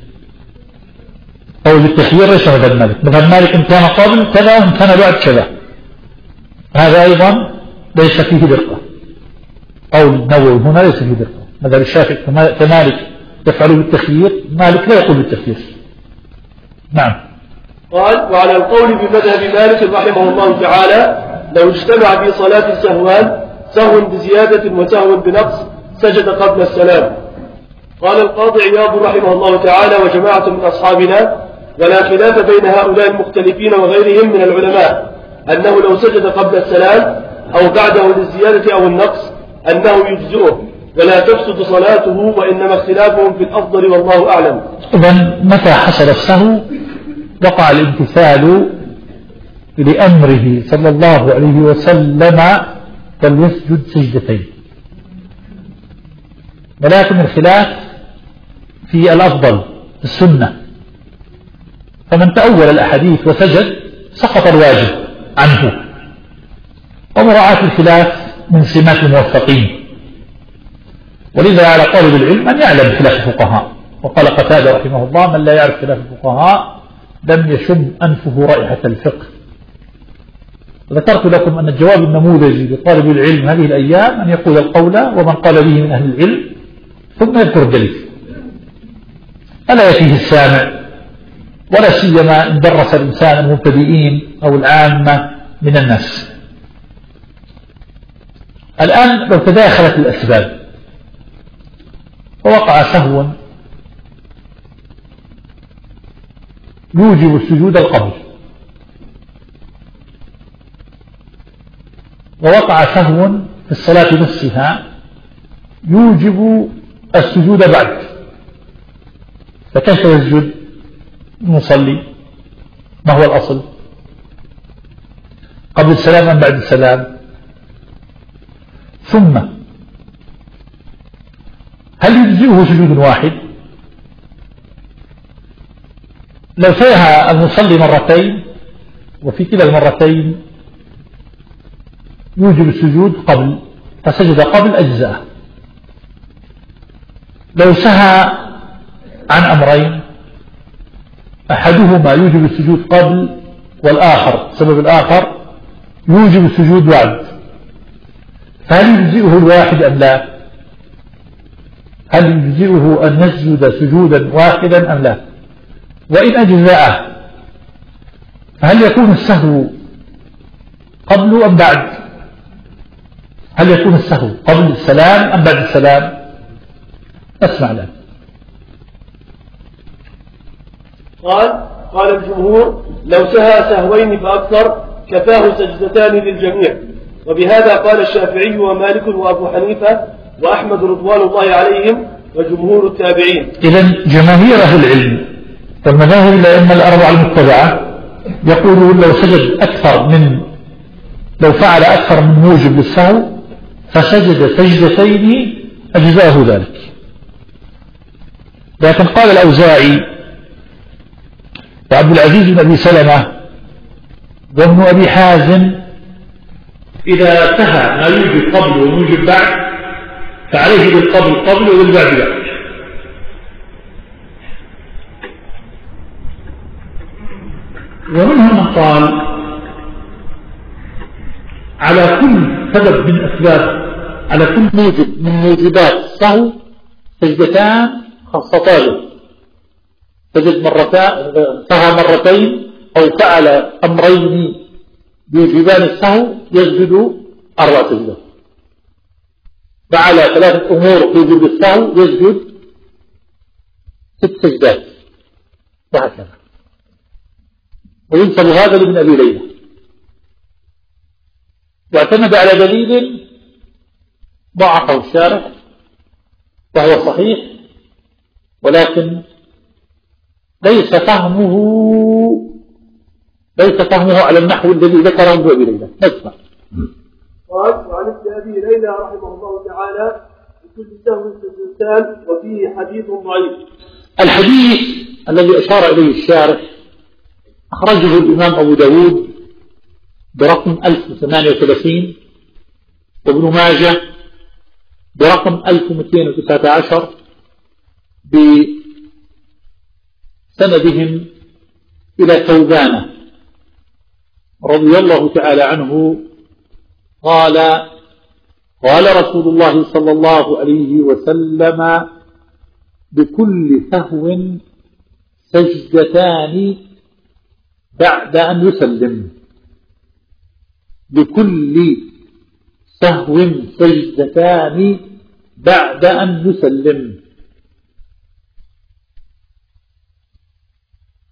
قول التخيير ليس مذهب مالك. مذهب مالك إن كان قبل كذا وإن كان بعد كذا، هذا أيضا ليس فيه دقة. قول النووي هنا ليس فيه دقة. مذهب الشافعي كمالك يفعل بالتخيير، مالك لا يقول بالتخيير. نعم. قال: وعلى القول بمذهب مالك رحمه الله تعالى لو اجتمع في صلاة سهوان، سهو بزيادة وسهو بنقص، سجد قبل السلام. قال القاضي عياض رحمه الله تعالى وجماعة من أصحابنا: ولا خلاف بين هؤلاء المختلفين وغيرهم من العلماء أنه لو سجد قبل السلام أو بعده للزيادة أو النقص أنه يجزئه ولا تفسد صلاته، وإنما اختلافهم في الأفضل والله أعلم. إذن متى حصل السهو وقع الامتثال لأمره صلى الله عليه وسلم فليسجد سجدتين، ولكن الخلاف في الأفضل السنة، فمن تأول الأحاديث وسجد سقط الواجب عنه، ومراعاة الخلاف من سمات الموفقين، ولذا على طالب العلم أن يعلم خلاف الفقهاء. وقال قتادة رحمه الله: من لا يعرف خلاف الفقهاء لم يشم أنفه رائحة الفقه. ذكرت لكم أن الجواب النموذجي لطالب العلم هذه الأيام أن يقول القول ومن قال به من أهل العلم ثم يذكر الدليل، ألا يفيه السامع، ولا سيما إن درس الإنسان المبتدئين أو العامة من الناس. الآن لو تداخلت الأسباب ووقع سهو يوجب السجود القبل، ووقع سهو في الصلاة نفسها يوجب السجود بعد، فكيف يسجد المصلي؟ ما هو الأصل؟ قبل السلام أم بعد السلام؟ ثم هل يجزئه سجود واحد؟ لو سهى المصلي مرتين وفي كلا المرتين يوجب السجود قبل فسجد قبل أجزاء. لو سهى عن أمرين أحدهما يوجب السجود قبل والآخر سبب الآخر يوجب السجود بعد، فهل يجزئه الواحد أم لا؟ هل يجزئه أن يسجد سجودا واحدا أم لا؟ وإن أجزاءه فهل يكون السهو قبل أم بعد؟ هل يكون السهو قبل السلام أم بعد السلام؟ اسمع له. قال قال الجمهور: لو سهى سهوين فأكثر كفاه سجدتان للجميع، وبهذا قال الشافعي ومالك وأبو حنيفة وأحمد رضوان الله عليهم وجمهور التابعين. إذن جماهير أهل العلم والمذاهب الأئمة الأربعة المتبعة يقولون لو سجد أكثر من لو فعل أكثر من موجب للسهو فسجد سجدتين أجزاه ذلك. لكن قال الأوزاعي وعبد العزيز بن أبي سلمة وابن أبي حازم: إذا سهى ما يوجب قبل ويوجب بعد فعليه بالقبل قبل وبالبعد بعد. ومنهم من قال على كل سبب من أسباب على كل موجب من موجبات السهو سجدتان خاصتان له، سجد مرتين سهى مرتين أو فعل أمرين بيوجبان السهو يسجد أربع سجدات، فعل ثلاثة أمور في وجوب السهو يسجد ست سجدات وهكذا. وينسب هذا لابن أبي ليلى، واعتمد على دليل ضعفه الشارح وهو صحيح، ولكن ليس فهمه ليس فهمه على النحو الذي ذكره ابن أبي ليلى. نسمع. قال: وعن ابن أبي ليلى رحمه الله تعالى: بكل سهو سجدتان، وفيه حديث ضعيف. الحديث الذي أشار إليه الشارح أخرجه الإمام أبو داود برقم ألف وثمانية وثلاثين، وابن ماجه برقم ألف ومئتين وتسعة عشر بسندهم إلى ثوبان رضي الله تعالى عنه قال: قال رسول الله صلى الله عليه وسلم: بكل سهو سجدتان بعد أن يسلم. بكل سهو سجدتان بعد أن يسلم.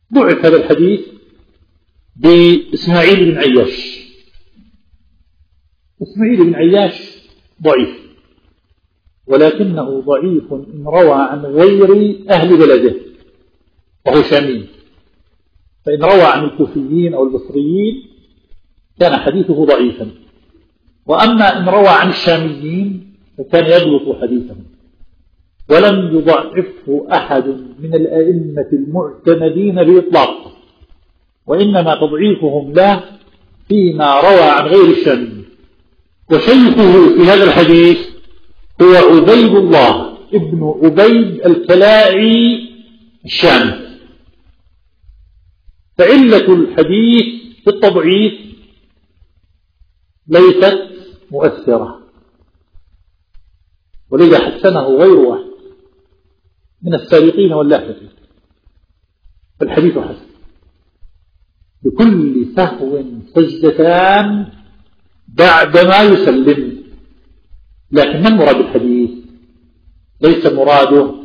ضعف هذا الحديث بإسماعيل بن عياش. إسماعيل بن عياش ضعيف، ولكنه ضعيف إن روى عن غير أهل بلده وهو شامي، فإن روى عن الكوفيين أو البصريين كان حديثه ضعيفا، وأما إن روى عن الشاميين فكان يغلط حديثهم، ولم يضعفه أحد من الأئمة المعتمدين بإطلاق، وإنما تضعيفهم له فيما روى عن غير الشاميين. وشيخه في هذا الحديث هو عبيد الله ابن عبيد الكلاعي الشامي. فعلة الحديث في التضعيف ليست مؤثرة، ولذا حسنه غير واحد من السابقين واللاحقين، فالحديث حسن. بكل سهو سجدتان بعدما يسلم. لكن ما المراد بالحديث؟ ليس مراده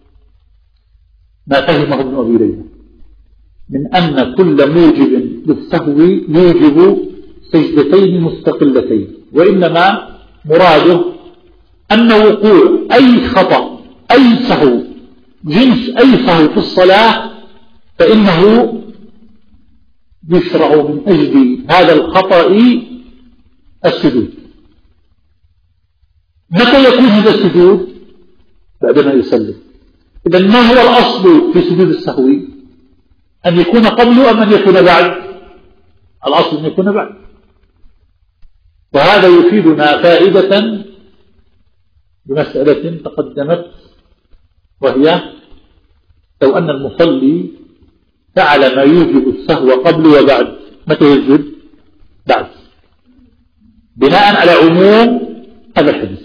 ما فهمه ابن أبي ليلى من أن كل موجب للسهو يوجب سجدتين مستقلتين، وإنما مراده أن وقوع أي خطأ أي سهو جنس أي سهو في الصلاة فإنه يشرع من أجل هذا الخطأ السجود. متى يكون هذا السجود؟ بعدما يسلم. إذن ما هو الأصل في سجود السهو؟ أن يكون قبله أم أن يكون بعد؟ الأصل أن يكون بعد. وهذا يفيدنا فائدة بمسألة تقدمت، وهي لو أن المصلي فعل ما يوجب السهو قبل وبعد، متى يسجد؟ بعد، بناء على عموم هذا الحديث.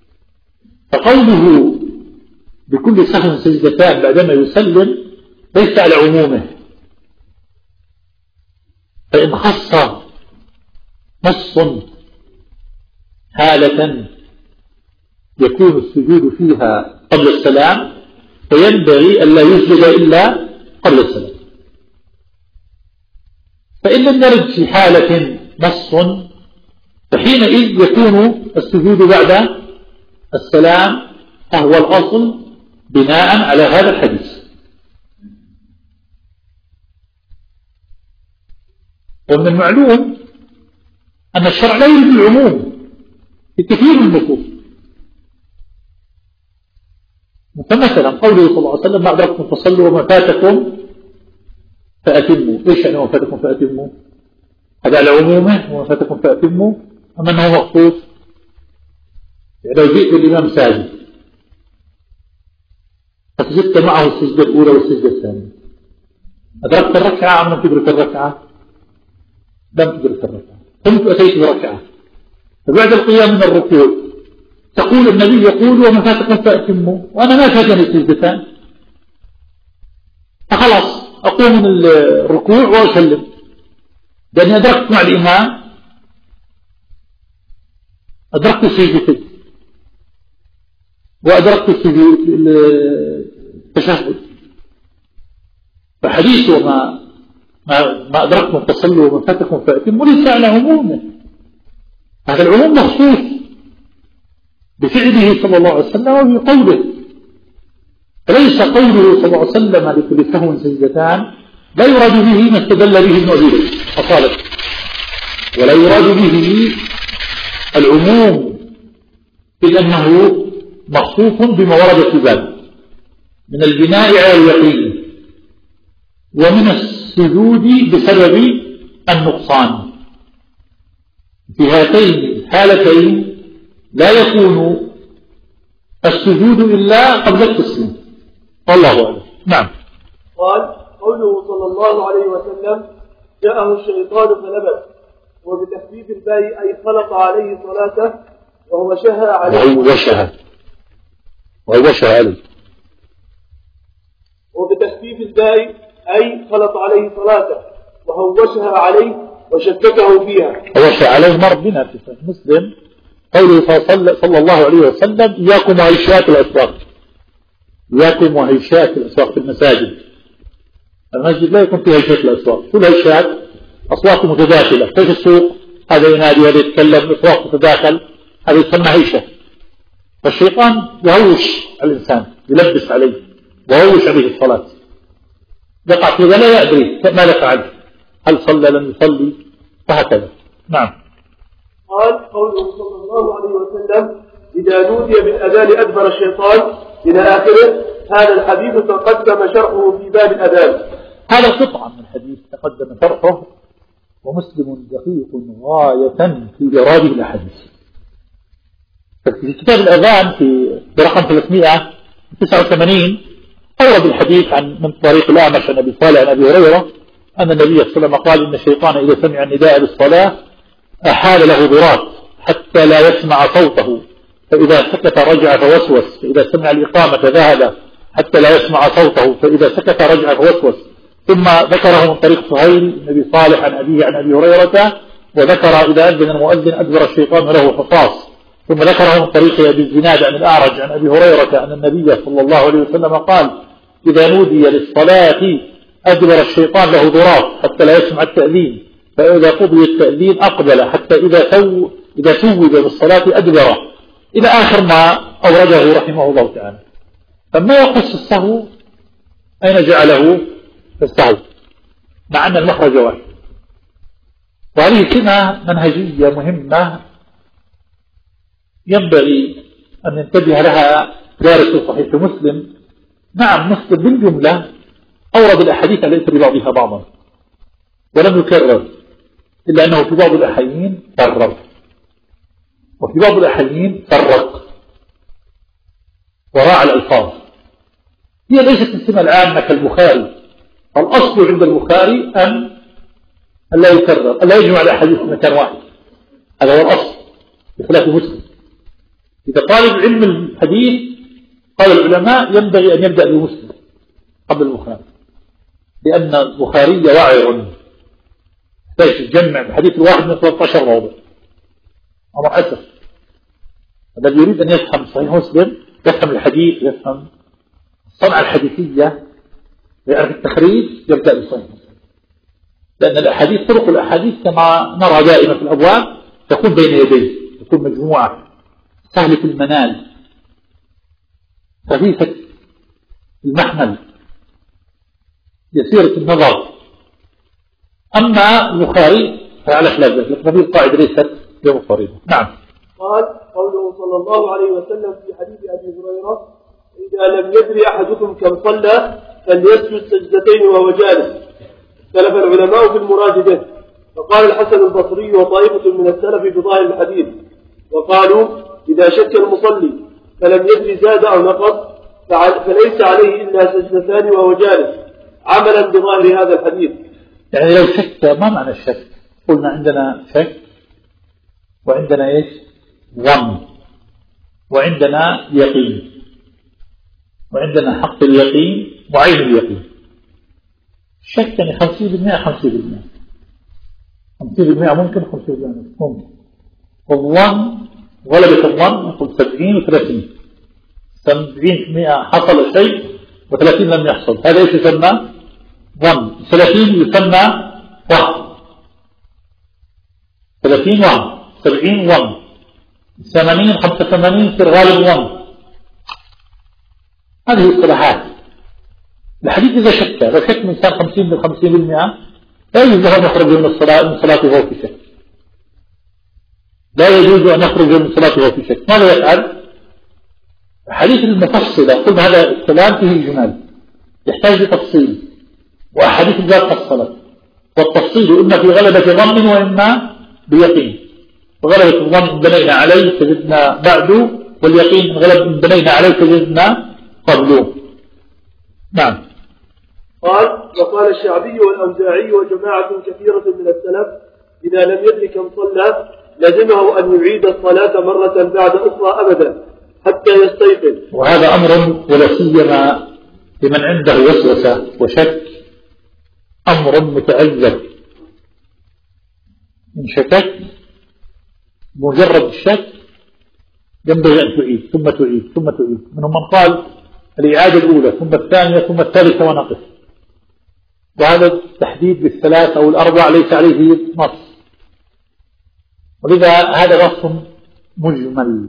فقوله بكل سهو سجدتان بعدما يسلم ليس على عمومه، فإن خص نص حالة يكون السجود فيها قبل السلام فينبغي أن لا يسجد إلا قبل السلام. فإن لم نرد في حالة نص فحينئذ يكون السجود بعد السلام، فهو الأصل بناء على هذا الحديث. ومن المعلوم أن الشرع لا يريد العموم في كثير من النصوص. فمثلا قوله صلى الله عليه وسلم: ما أدركتم فصلوا وما فاتكم فأتموا. إيش يعني وما فاتكم فأتموا؟ هذا على عمومه وما فاتكم فأتموا، أما أنه مخصوص. يعني لو جئت الإمام ساجد فسجدت معه السجدة الأولى والسجدة الثانية، أدركت الركعة أم لم تدرك الركعة؟ لم تدرك الركعة، قمت أتيت بركعة، فبعد القيام من الركوع تقول النبي يقول: وما فاتكم فأتموا، وأنا ما فاتني السجدتان، فخلاص أقوم من الركوع وأسلم، لأني أدركت مع الإمام أدركت السجدتين وأدركت التشهد. فحديث وما ما, ما أدركتم فصلوا وما فاتكم فأتموا ليس على عمومه، هذا العموم مخصوص بفعله صلى الله عليه وسلم وبقوله. فليس قوله صلى الله عليه وسلم لكل سهو سجدتان لا يراد به ما استدل به ابن أبي ليلى أصالة، ولا يراد به العموم، إذ أنه مخصوص بما ورد في ذلك من البناء على اليقين ومن السجود بسبب النقصان. في هاتين الحالتين لا يكون السجود إلا قبل التسليم، والله أعلم. نعم. قال: قوله صلى الله عليه وسلم: جاءه الشيطان فلبس، وبتخفيف الباء أي خلط عليه صلاته وهو شهى عليه وشهى وهو شهى عليه وبتخفيف الباء أي خلط عليه صلاته وهوشها عليه وشككه فيها. هوشها عليه مر بنا في مسلم قوله صلى الله عليه وسلم: إياكم وهيشات الأسواق، إياكم وهيشات الأسواق في المساجد، المسجد لا يكون فيها شكل الأسواق، كلها الشات أصوات متداخلة، كيف السوق هذا ينادي وهذا يتكلم، أصوات تتداخل، هذا يسمى عيشة. فالشيطان يهوش الإنسان، يلبس عليه ويهوش عليه الصلاة، يقع في ذا لا يدري ماذا فعل، هل صلى لم يصلي، وهكذا. نعم. قال قوله صلى الله عليه وسلم إذا نودي بالأذان أدبر الشيطان إلى آخره. هذا الحديث تقدم شرحه في باب الأذان. هذا قطعة من الحديث تقدم شرحه، ومسلم دقيق غاية في إراده الأحاديث. في كتاب الأذان في برقم ثلاثمائة وتسعة وثمانين أورد الحديث عن من طريق الأعمش عن أبي صالح عن أبي هريرة أن النبي صلى الله عليه وسلم قال إن الشيطان إذا سمع النداء بالصلاة أحال له ضراط حتى لا يسمع صوته، فإذا سكت رجع فوسوس، فإذا سمع الإقامة ذهب حتى لا يسمع صوته، فإذا سكت رجع فوسوس. ثم ذكره من طريق سهيل النبي صالح عن أبيه عن أبي هريرة، وذكر إذا أذن المؤذن أدبر الشيطان له حصاص. ثم ذكره من طريق أبي الزناد عن الأعرج عن أبي هريرة أن النبي صلى الله عليه وسلم قال إذا نودي للصلاة أدبر الشيطان له ضراط حتى لا يسمع التأذين، فإذا قضي التأذين أقبل حتى إذا سو إذا سوّد بالصلاة أدبر، إلى آخر ما أورده رحمه الله تعالى. فما يخص السهو أين جعله في السهو، مع أن المخرج واحد. وهذه كلمة منهجية مهمة ينبغي أن ينتبه لها دارس صحيح مسلم. نعم مسلم بالجملة أورد الأحاديث ليس ببعضها بعضا ولم يكرر، إلا أنه في بعض الأحيين كرر، وفي بعض الأحيين فرق وراعى الألفاظ. هي ليست السمة العامة كالبخاري. الأصل عند البخاري أن لا يكرر، لا يجمع الأحاديث في مكان واحد، هذا هو الأصل بخلاف مسلم. إذا طالب علم الحديث قال العلماء ينبغي أن يبدأ بمسلم قبل البخاري، لأن البخاري واعر يحتاج يجمع الحديث الواحد من ثلاثة عشر موضوع. أمر أسف، الذي يريد أن يفهم صحيح مسلم يفهم الحديث، يفهم الصنعة الحديثية، يعرف التخريج، يبدأ بصحيح مسلم. لأن الأحاديث طرق الأحاديث كما نرى دائما في الأبواب تكون بين يديه، تكون مجموعة سهلة المنال خفيفة المحمل يسيرة النظر. أما البخاري فعلى خلاف ذلك، لكن هذه القاعدة ليست بمفردة. نعم. قال قوله صلى الله عليه وسلم في حديث أبي هريرة إذا لم يدري أحدكم كم صلى فليسجد سجدتين وهو جالس. اختلف العلماء في المراد به، فقال الحسن البصري وطائفة من السلف بظاهر الحديث، وقالوا إذا شك المصلي فلم يدري زاد أو نقص فليس عليه إلا سجدتان وهو جالس، عملا بظاهر هذا الحديث. يعني لو شك، ما معنى الشك؟ قلنا عندنا شك وعندنا إيش؟ ظن، وعندنا يقين، وعندنا حق اليقين وعين اليقين. الشك يعني خمسين بالمئة خمسين بالمئة خمسين بالمئة ممكن، خمسين بالمئة ممكن. والظن غلبة الظن نقول سبعين وثلاثين، سبعين بالمئة حصل شيء وثلاثين لم يحصل، هذا إيش يسمى؟ ظن. ثلاثين يسمى وهم، ثلاثين وهم، سبعين وهم، ثمانين خمسة ثمانين في الغالب وهم. هذه اصطلاحات الحديث. إذا شك، لو شك من سنة خمسين بالخمسين بالمئة لا يجوز أن يخرج من الصلاة من صلاته وهو في شك، لا يجوز أن يخرج من صلاته وهو في شك. ماذا يفعل؟ الحديث المفصلة قلنا هذا الكلام فيه إجمال يحتاج لتفصيل، وأحاديث الباب فصلت، والتفصيل إما في غلبة ظن وإما بيقين. وغلبة الظن إن بنينا عليه سجدنا بعده، واليقين إن غلب إن بنينا عليه سجدنا قبله. نعم. قال وقال الشعبي والأوزاعي وجماعة كثيرة من السلف إذا لم يدري كم صلى لزمه أن يعيد الصلاة مرة بعد أخرى أبدا حتى يستيقظ. وهذا أمر ولا سيما لمن عنده وسوسة وشك، أمر متعذب. إن شكك مجرد الشك ينبغي أن تعيد ثم تعيد ثم تعيد. منهم من قال الإعادة الأولى ثم الثانية ثم الثالثة ونقف، وهذا التحديد بالثلاث أو الأربع ليس عليه نص، ولذا هذا نص مجمل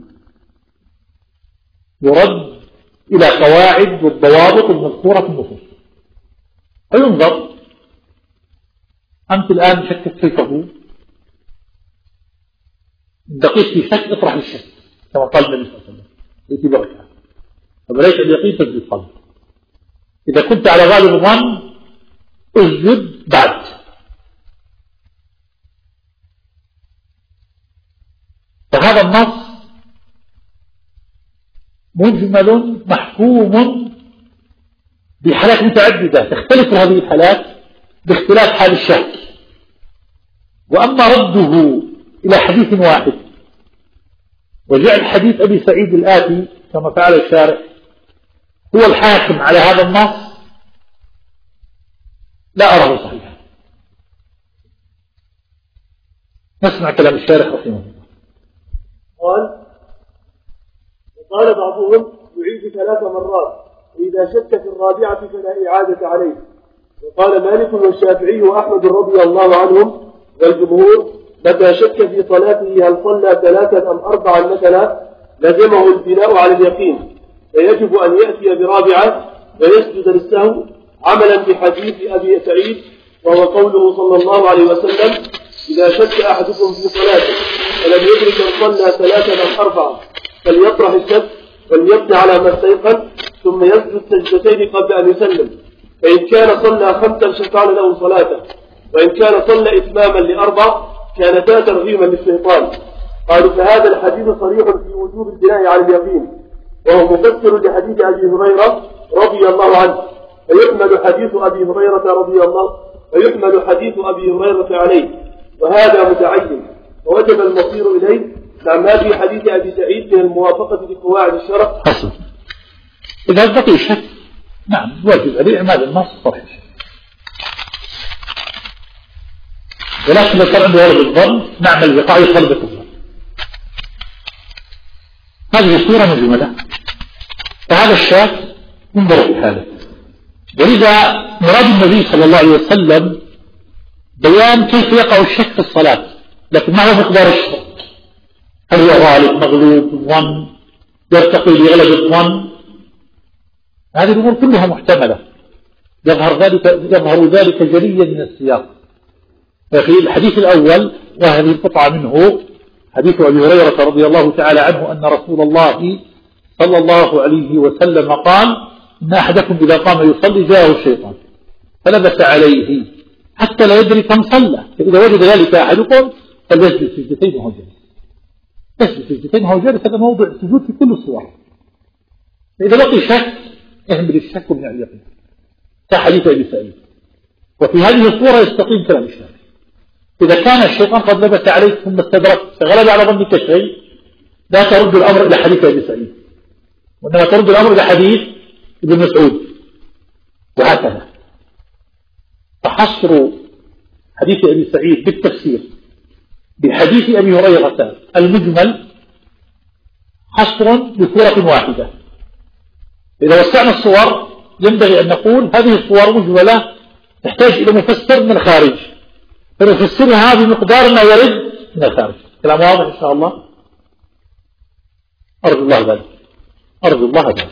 يرد إلى قواعد والضوابط المذكورة في النصوص. فينظر أنت الآن شكك كيف هو، دقيق في شك اطرح الشك كما قال النبي صلى الله عليه وسلم يأتي بركة، فبليس اليقين تسجد القلب. إذا كنت على غالب الظن اسجد بعد. فهذا النص مجمل محكوم بحالات متعددة تختلف هذه الحالات باختلاف حال الشك. وأما رده إلى حديث واحد وجعل حديث أبي سعيد الآتي كما فعل الشارع هو الحاكم على هذا النص لا أراه صحيحا. نسمع كلام الشارع رحمه الله. قال وقال بعضهم يعيد ثلاث مرات وإذا شك في الرابعة فلا إعادة عليه. وقال مالك والشافعي وأحمد رضي الله عنهم والجمهور متى شك في صلاته هل صلى ثلاثة أم أربعا مثلا لزمه البناء على اليقين، فيجب أن يأتي برابعة ويسجد للسهو عملا بحديث أبي سعيد وهو قوله صلى الله عليه وسلم إذا شك أحدكم في صلاته فلم يدرك أن صلى ثلاثة أم أربعا فليطرح الشك وليبني على ما استيقن ثم يسجد سجدتين قبل أن يسلم، فإن كان صلى خمسا شفعنا له صلاته، وإن كان صلى إتماما لأربع كانتا ترغيما للشيطان. قالوا فهذا الحديث صريح في وجوب البناء على اليقين وهو مفسر لحديث أبي هريرة رضي الله عنه، فيحمل حديث أبي هريرة رضي الله فيحمل حديث أبي هريرة عليه، وهذا متعين ووجب المصير إليه مع ما في حديث أبي سعيد من الموافقة لقواعد الشرع. حسن. إذا بقي شك نعم واجب عليه إعمال النص صحيح، ولكن لو كان عنده ورد الظن نعمل بقاء طلبة الظن. هذه صورة مجملة، فهذا الشاك ينظر في حاله. ولذا مراد النبي صلى الله عليه وسلم بيان كيف يقع الشك في الصلاة، لكن ما هو مقدار الشك، هل هو غالب مغلوب الظن يرتقي لغلب الظن، هذه الأمور كلها محتملة يظهر ذلك يظهر ذلك جليا من السياق. في الحديث الأول وهذه القطعة منه حديث أبي هريرة رضي الله تعالى عنه أن رسول الله صلى الله عليه وسلم قال إن أحدكم إذا قام يصلي جاءه الشيطان فلبس عليه حتى لا يدري كم صلى، فإذا وجد ذلك أحدكم فليسجد سجدتين وهو جالس. يسجد سجدتين وهو جالس، هذا موضع السجود في كل الصور. فإذا لقي شك اهمل الشك من اليقين كحديث أبي سعيد. وفي هذه الصورة يستقيم كلام الشارع. إذا كان الشيطان قد لبس عليك ثم استدرك فغلب على ظنك شيء لا ترد الأمر إلى حديث أبي سعيد، وإنما ترد الأمر إلى حديث ابن مسعود، وهكذا. فحصر حديث أبي سعيد بالتفسير بحديث أبي هريرة المجمل حصر بصورة واحدة. إذا وسعنا الصور ينبغي أن نقول هذه الصور مجملة تحتاج إلى مفسر من الخارج، فنفسرها بمقدار ما يرد من الخارج. كلام واضح إن شاء الله؟ أرجو الله ذلك، أرجو الله ذلك.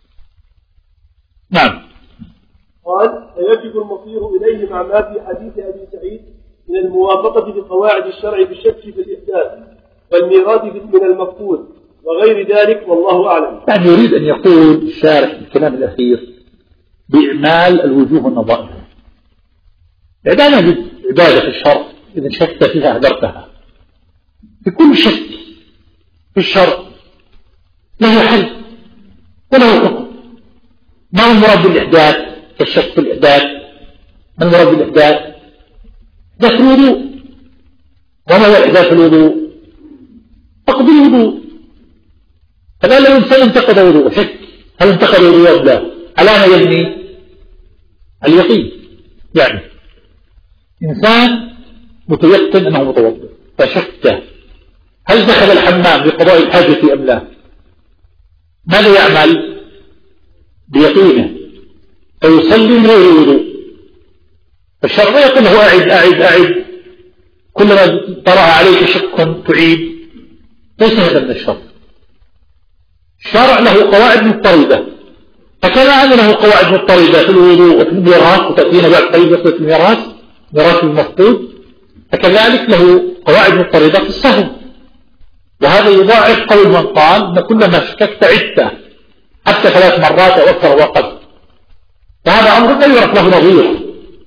نعم. قال فيجب المصير إليه مع ما في حديث أبي سعيد من الموافقة لقواعد الشرع بالشك في الإحداث والميراث من المفقود وغير ذلك، والله أعلم. يعني يريد أن يقول الشارح الكلام الأخير بإعمال الوجوه النظائر. لا نجد عبادة في الشرع إذا شكت فيها أهدرتها. في كل شك في الشرع له حل وله حكم. ما هو المراد بالإحداث كالشك في الإحداث؟ ما المراد بالإحداث؟ ده في الوضوء. وما هو إحداث الوضوء؟ تقضي الوضوء. فلا لو إنسان انتقد وضوء شك هل انتقد وضوء لا، على ما يبني اليقين. يعني إنسان متيقن أنه متوضئ فشك هل دخل الحمام لقضاء الحاجة أم لا، ماذا يعمل؟ بيقينه فيصلي من غير وضوء الشرع لا يقول له أعد أعد أعد كلما طرأ عليك شك تعيد، ليس هذا من الشرع. الشرع له قواعد مضطردة، فكما أن له قواعد مضطردة في الوضوء وفي الميراث، وتأتينا بعد قليل مسألة الميراث ميراث المفقود، فكذلك له قواعد مضطردة في السهو. وهذا يضاعف قول من قال أن كلما شككت عدته حتى ثلاث مرات أو أكثر وقت، فهذا أمر لا يعرف له نظير.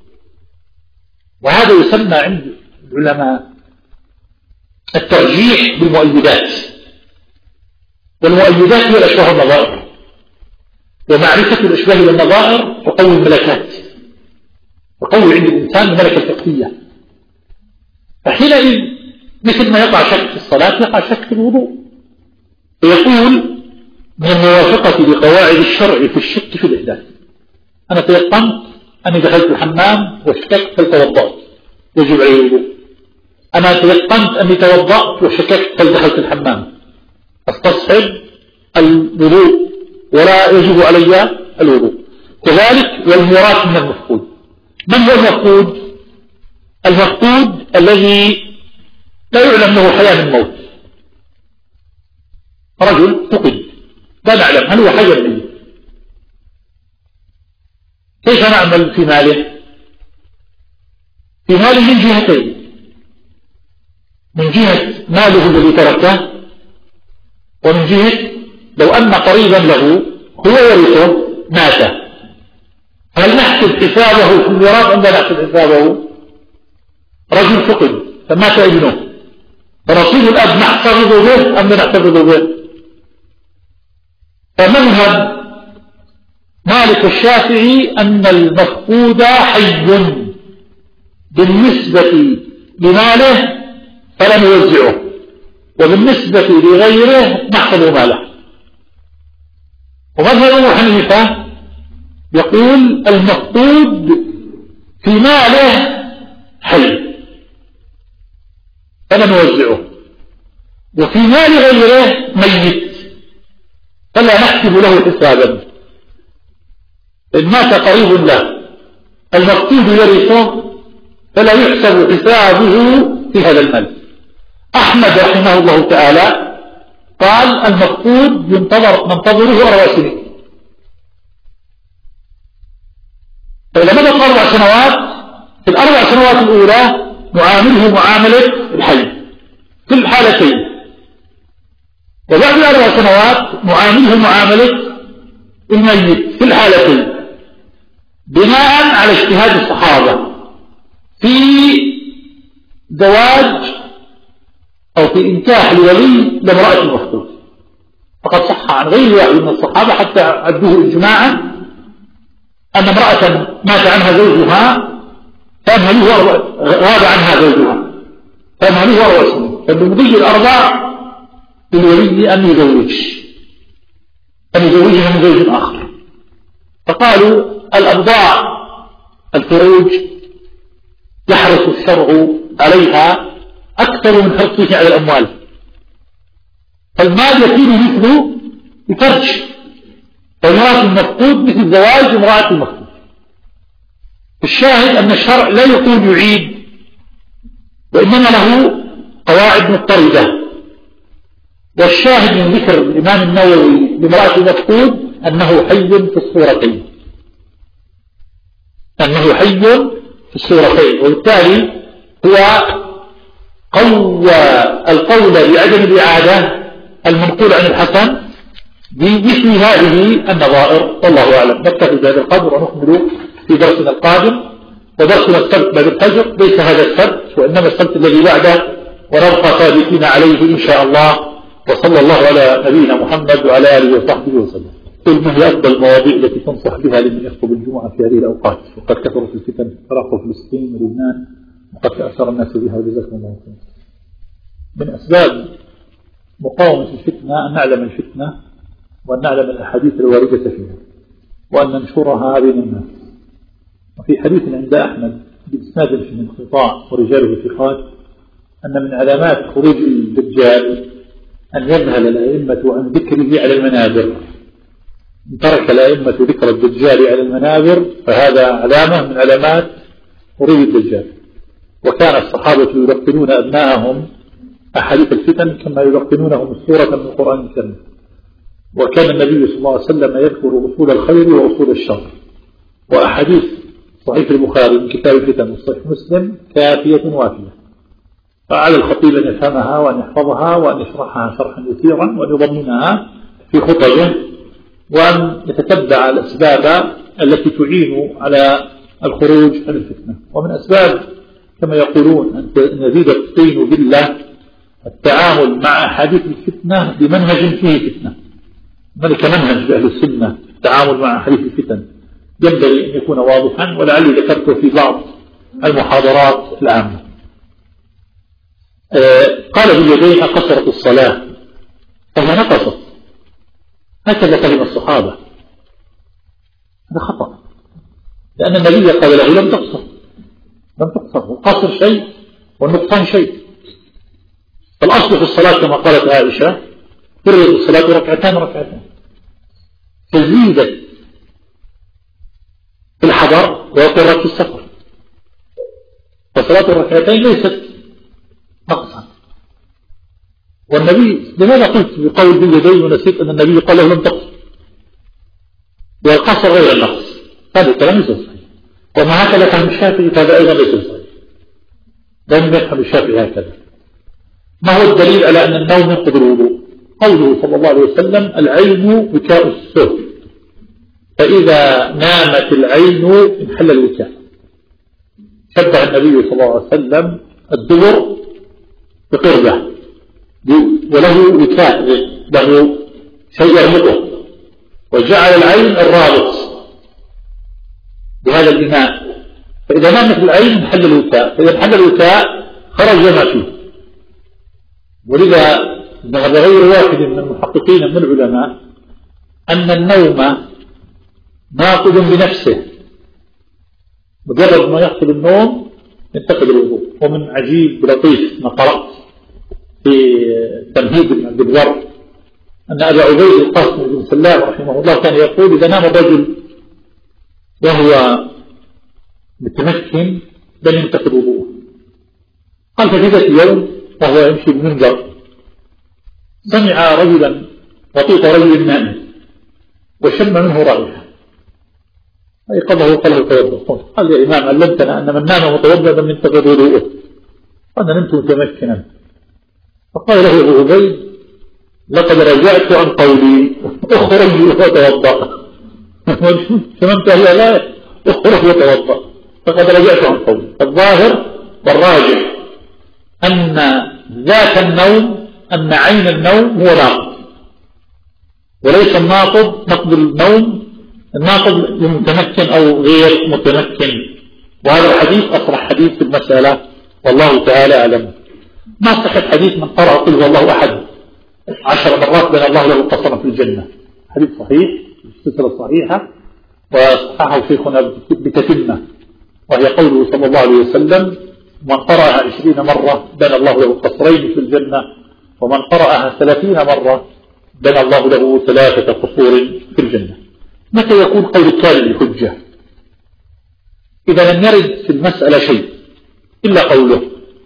وهذا يسمى عند العلماء الترجيح بالمؤيدات، والمؤيدات هي الأشباه والنظائر، ومعرفة الأشباه والنظائر تقوي الملكات، تقوي عند الإنسان الملكة الفقهية. فحينئذ مثل ما يقع شك في الصلاة يقع شك في الوضوء، فيقول من الموافقة لقواعد الشرع في الشك في الإحداث. أنا تيقنت أني دخلت الحمام واشتكت فلتوضأت يجب علي الوضوء. أنا تيقنت أني توضأت وشككت فلدخلت الحمام استصحب الوضوء ولا يجب علي الوضوء. كذلك والميراث من المفقود. من هو المفقود؟ المفقود الذي لا يعلم له حياة من موت. رجل فقد لا نعلم هل هو حي ولا ميت، كيف نعمل في ماله؟ في ماله من جهتين، من جهة ماله الذي تركه، ومن جهة لو أن قريبا له هو ورثه مات، هل نحسب حسابه في الميراث أم لا نحسب حسابه؟ رجل فقد فمات ابنه، فرصيد الأب نحتفظ به أم لا نحتفظ به؟ فمذهب مالك الشافعي أن المفقود حي بالنسبة لماله فلا نوزعه، وبالنسبة لغيره نحفظ ماله. ومذهب أبو حنيفة يقول المفقود في ماله حي فلا نوزعه، وفي مال غيره ميت فلا نحسب له حسابا. إن مات قريب له المفقود يرثه فلا يحسب حسابه في هذا المال. أحمد رحمه الله تعالى قال المفقود ينتظر ننتظره أربع سنين، فإذا مضت أربع سنوات في الأربع سنوات الأولى نعامله معاملة الحي في الحالتين، وبعد الأربع سنوات نعامله معاملة الميت في الحالتين، بناء على اجتهاد الصحابة في زواج أو في إنكاح لولي لامرأة المفقود. فقد صح عن غير واحد من الصحابة حتى عدوه إجماعا أن امرأة مات عنها زوجها فأمهله غاب عنها زوجها فأمهله أربع سنين، فبمضي الأربع للولي أن يزوج أن يزوجها من زوج آخر. فقالوا الأبضاع الفروج يحرص الشرع عليها أكثر من حرصه على الأموال، فالمال يكون مثله بفرج، فمرأة المفقود مثل زواج امرأة المفقود. الشاهد أن الشرع لا يقول يعيد، وإنما له قواعد مضطردة. والشاهد من ذكر الإمام النووي لامرأة المفقود أنه حي في الصورتين، أنه حي في الصورتين، وبالتالي هو قوى القول بعدم الإعادة المنقول عن الحسن بمثل هذه النظائر. والله أعلم. نكتفي بهذا القدر ونكمل في درسنا القادم، ودرسنا السبت بعد الفجر ليس هذا السبت وإنما السبت الذي بعده، ونبقى ثابتين عليه إن شاء الله. وصلى الله على نبينا محمد وعلى آله وصحبه وسلم. قل ما هي أفضل المواضيع التي تنصح بها لمن يخطب الجمعة في هذه الأوقات؟ وقد كثرت الفتن في العراق وفلسطين ولبنان وقد تأثر الناس بها وجزاكم الله خيرا. من أسباب مقاومة الفتنة أن نعلم الفتنة وأن نعلم الأحاديث الواردة فيها وأن ننشرها بين الناس. وفي حديث عند أحمد بإسناد في انقطاع ورجاله ثقات أن من علامات خروج الدجال أن يذهل الأئمة عن ذكره على المنابر. إن ترك الأئمة ذكر الدجال على المنابر فهذا علامة من علامات خروج الدجال. وكان الصحابة يلقنون أبنائهم أحاديث الفتن كما يلقنونهم سورة من القرآن الكريم. وكان النبي صلى الله عليه وسلم يذكر أصول الخير وأصول الشر. وأحاديث صحيح البخاري من كتاب الفتن وصحيح مسلم كافية وافية. فعلى الخطيب أن يفهمها وأن يحفظها وأن يشرحها شرحا يسيرا وأن يضمنها في خطبه، وأن يتتبع الأسباب التي تعين على الخروج عن الفتنة. ومن أسباب كما يقولون أن يزيد الطين بالله التعامل مع أحاديث الفتنة بمنهج فيه فتنة. ذلك منهج بأهل السنة التعامل مع أحاديث الفتن ينبغي أن يكون واضحا، ولعلي ذكرته في بعض المحاضرات العامة. آه قال باليدين قصرت الصلاة، فهي نقصت، هكذا فهم الصحابة. هذا خطأ، لأن النبي قال له لم تقصر، لم تقصر. القصر شيء والنقصان شيء. فالأصل في الصلاة كما قالت عائشة فرضت الصلاة ركعتان ركعتان، فزيدت في الحضر وقرت في السفر، فصلاة الركعتين ليست نقصا. والنبي لماذا قلت بقول باليدين ونسيت أن النبي قال له لم تقصر؟ والقصر غير النقص، هذا الكلام ليس صحيح. وما هكذا فهم الشافعي فهذا أيضا ليس صحيح، لم يفهم الشافعي هكذا. ما هو الدليل على أن النوم ينقض الوضوء؟ قوله صلى الله عليه وسلم العين وكاء السهل، فإذا نامت العين انحل الوكاء. شبه النبي صلى الله عليه وسلم الدبر بقربة وله وكاء، له شيء يربطه، وجعل العين الرابط بهذا الإناء. فإذا نامت العين انحل الوكاء، فإذا انحل الوكاء خرج ما فيه. ولذا ذهب غير واحد من المحققين من العلماء أن النوم ناقض بنفسه، مجرد ما يحصل النوم ينتقد الوضوء. ومن عجيب لطيف ما قرأت في تمهيد بن عبد البر أن أبا عبيد القاسم بن سلام رحمه الله كان يقول إذا نام الرجل وهو متمكن بل ينتقد وضوءه. قال ففي ذات يوم وهو يمشي بمنبر سمع رجلا وطيط رجل نائم وشم منه رائحة، أيقظه وقال له توضأ. قال يا إمام علمتنا أن من نام متوضأ من ينتقد وضوءه، قال نمت متمكنا. فقال له أبو عبيد لقد رجعت عن قولي اخرج وتوضأ. شممت هي لا اخرج وتوضأ، فقد رجعت عن قولي. الظاهر والراجح أن ذات النوم أن عين النوم هو ناقض، وليس الناقض نقض النوم، الناقض لمتمكن أو غير متمكن. وهذا الحديث أصرح حديث في المسألة والله تعالى أعلم. ما صحت حديث من قرأ قل هو الله أحد عشر مرات بين الله له قصرا في الجنة، حديث صحيح السلسلة صحيحة وصححه شيخنا بتتمة، وهي قوله صلى الله عليه وسلم من قرأها عشرين مرة بنى الله له قصرين في الجنة، ومن قرأها ثلاثين مرة بنى الله له ثلاثة قصور في الجنة. متى يكون قول التالي حجة؟ إذا لم يرد في المسألة شيء إلا قوله،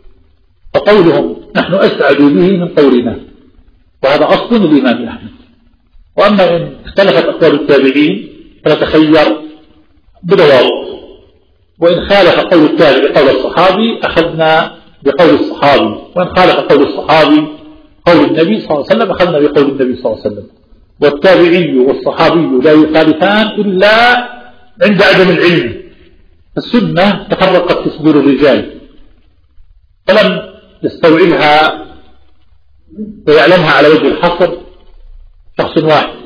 فقولهم نحن أسعد به من قولنا، وهذا أصل الإمام أحمد. وأما إن اختلفت أقوال التابعين فنتخير بضوابط، وإن خالف قول التابع قول الصحابي أخذنا بقول الصحابي، وإن خالف قول الصحابي قول النبي صلى الله عليه وسلم أخذنا بقول النبي صلى الله عليه وسلم. والتابعي والصحابي لا يخالفان إلا عند عدم العلم. السنة تفرقت في صدور الرجال فلم يستوعبها ويعلمها على وجه الحصر شخص واحد،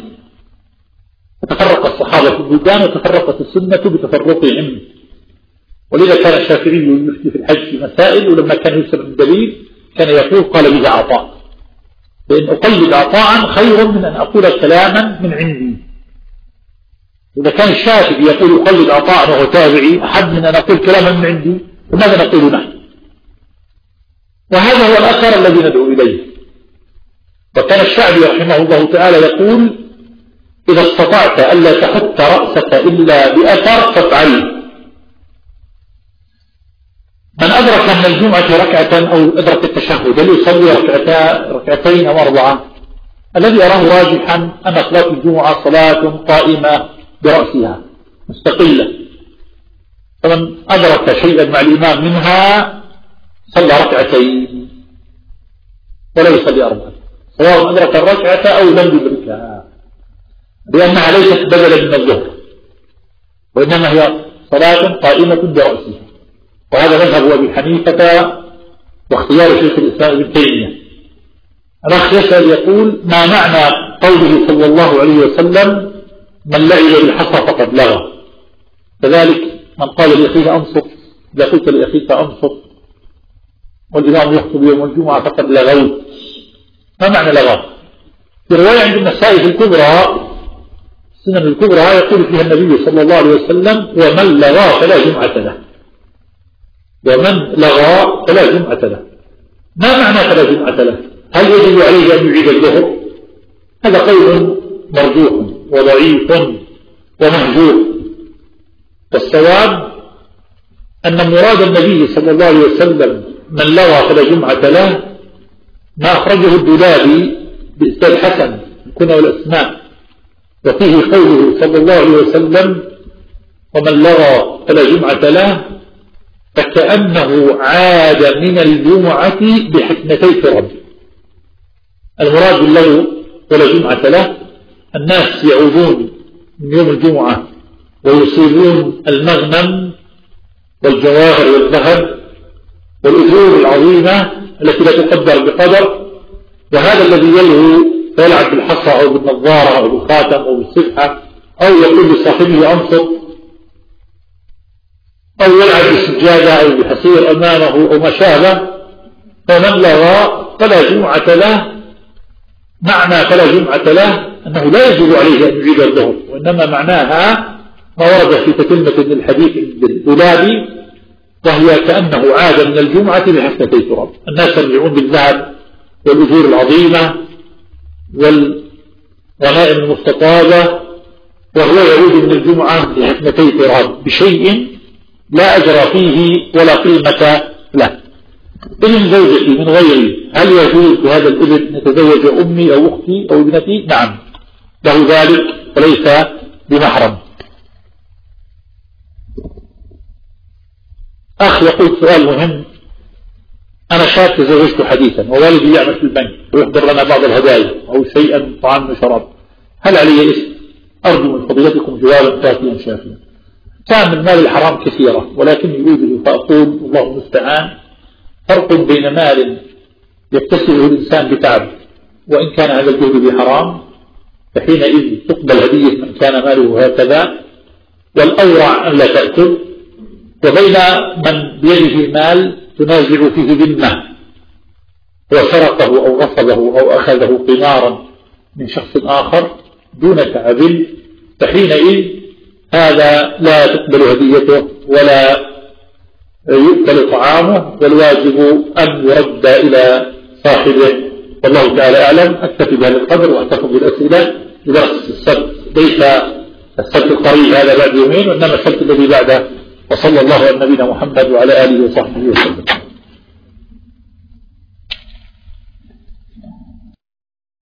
فتفرق الصحابة في البلدان وتفرقت السنة بتفرقهم. ولذا كان الشافعي يفتي في الحج في مسائل، ولما كان يسمع الدليل كان يقول قال به عطاء، لأن أقلد عطاء خير من أن أقول كلاما من عندي. إذا كان الشافعي يقول أقلد عطاء وهو تابعي أحب من أن أقول كلاما من عندي، فماذا نقول نحن؟ وهذا هو الأثر الذي ندعو إليه. وكان الشعبي رحمه الله تعالى يقول إذا استطعت ألا تحط رأسك إلا بأثر فافعل. من أدرك من الجمعة ركعة أو أدرك التشهد هل يصلي ركعتا ركعتين أو أربعة؟ الذي أراه راجحا أن صلاة الجمعة صلاة قائمة برأسها مستقلة، فمن أدرك شيئا مع الإمام منها صلى ركعتين ولا يصلي أربعة، سواء أدرك الركعة أو لم يدركها، لأنها ليست بدلا من الظهر، وإنما هي صلاة قائمة برأسها. وهذا مذهب أبي حنيفة واختيار شيخ الإسلام ابن تيمية. الأخ يسأل يقول: ما معنى قوله صلى الله عليه وسلم: من لعب بالحصى فقد لغى؟ كذلك من قال لأخيه أنصت، إذا قلت لأخيك أنصت والإمام يخطب يوم الجمعة فقد لغوت، ما معنى لغى؟ في رواية عند النسائي في الكبرى السنن الكبرى يقول فيها النبي صلى الله عليه وسلم: ومن لغى فلا جمعة له، ومن لغى فلا جمعة له. ما معنى فلا جمعة له؟ هل يجب عليه أن يعيد الظهر؟ هذا قول مرجوح وضعيف ومهجور، والصواب أن مراد النبي صلى الله عليه وسلم من لغى فلا جمعة له ما أخرجه الدولابي بإسناد حسن الكنى والأسماء، وفيه قوله صلى الله عليه وسلم: ومن لغى فلا جمعة له، فكأنه عاد من الجمعة بحكمتي فرد. المراد باللغو ولا جمعة له الناس يعودون من يوم الجمعة ويصيبون المغنم والجواهر والذهب والأجور العظيمة التي لا تقدر بقدر، وهذا الذي يلهو فيلعب بالحصى أو بالنظارة أو بالخاتم أو بالسفحة أو يقول لصاحبه أنصت أو يلعب بالسجادة أو بحصير أمامه أو ما شابه، فمن لغى فلا جمعة له. معنى فلا جمعة له أنه لا يجب عليه أن يعيد الظهر، وإنما معناها ما ورد في تتمة الحديث الدولابي، وهي كأنه عاد من الجمعة بحسنتي تراب. الناس يرجعون بالذهب والأجور العظيمة والغنائم المستطابة، وهو يعود من الجمعة بحسنتي تراب بشيء لا أجر فيه ولا قيمة له. ابن زوجتي من غيري هل يجوز بهذا الابن أن يتزوج أمي أو أختي أو ابنتي؟ نعم، له ذلك وليس بمحرم. أخ يقول سؤال مهم: أنا شاب تزوجت حديثا ووالدي يعمل في البنك ويحضر لنا بعض الهدايا أو شيئا طعام وشراب، هل علي اسم؟ أرجو من فضيلتكم جوابا كافيا شافيا. كان من مال الحرام كثيرة، ولكني أوجه فأقول الله المستعان: فرق بين مال يكتسبه الإنسان بتعب وإن كان هذا الجهد بحرام، فحينئذ تقبل هدية من كان ماله هكذا، والأورع أن لا تأكل، وبين من بيده مال تنازع فيه ذمة وسرقه أو غصبه أو أخذه قمارا من شخص آخر دون تعب، فحينئذ هذا لا تقبل هديته ولا يؤكل طعامه، والواجب أن يرد إلى صاحبه. والله تعالى أعلم. أكتفي بهذا القدر وأحتفظ بالأسئلة لدرس السبت، ليس السبت القريب هذا بعد يومين، وإنما السبت الذي بعده. وصلى الله على نبينا محمد وعلى آله وصحبه وسلم.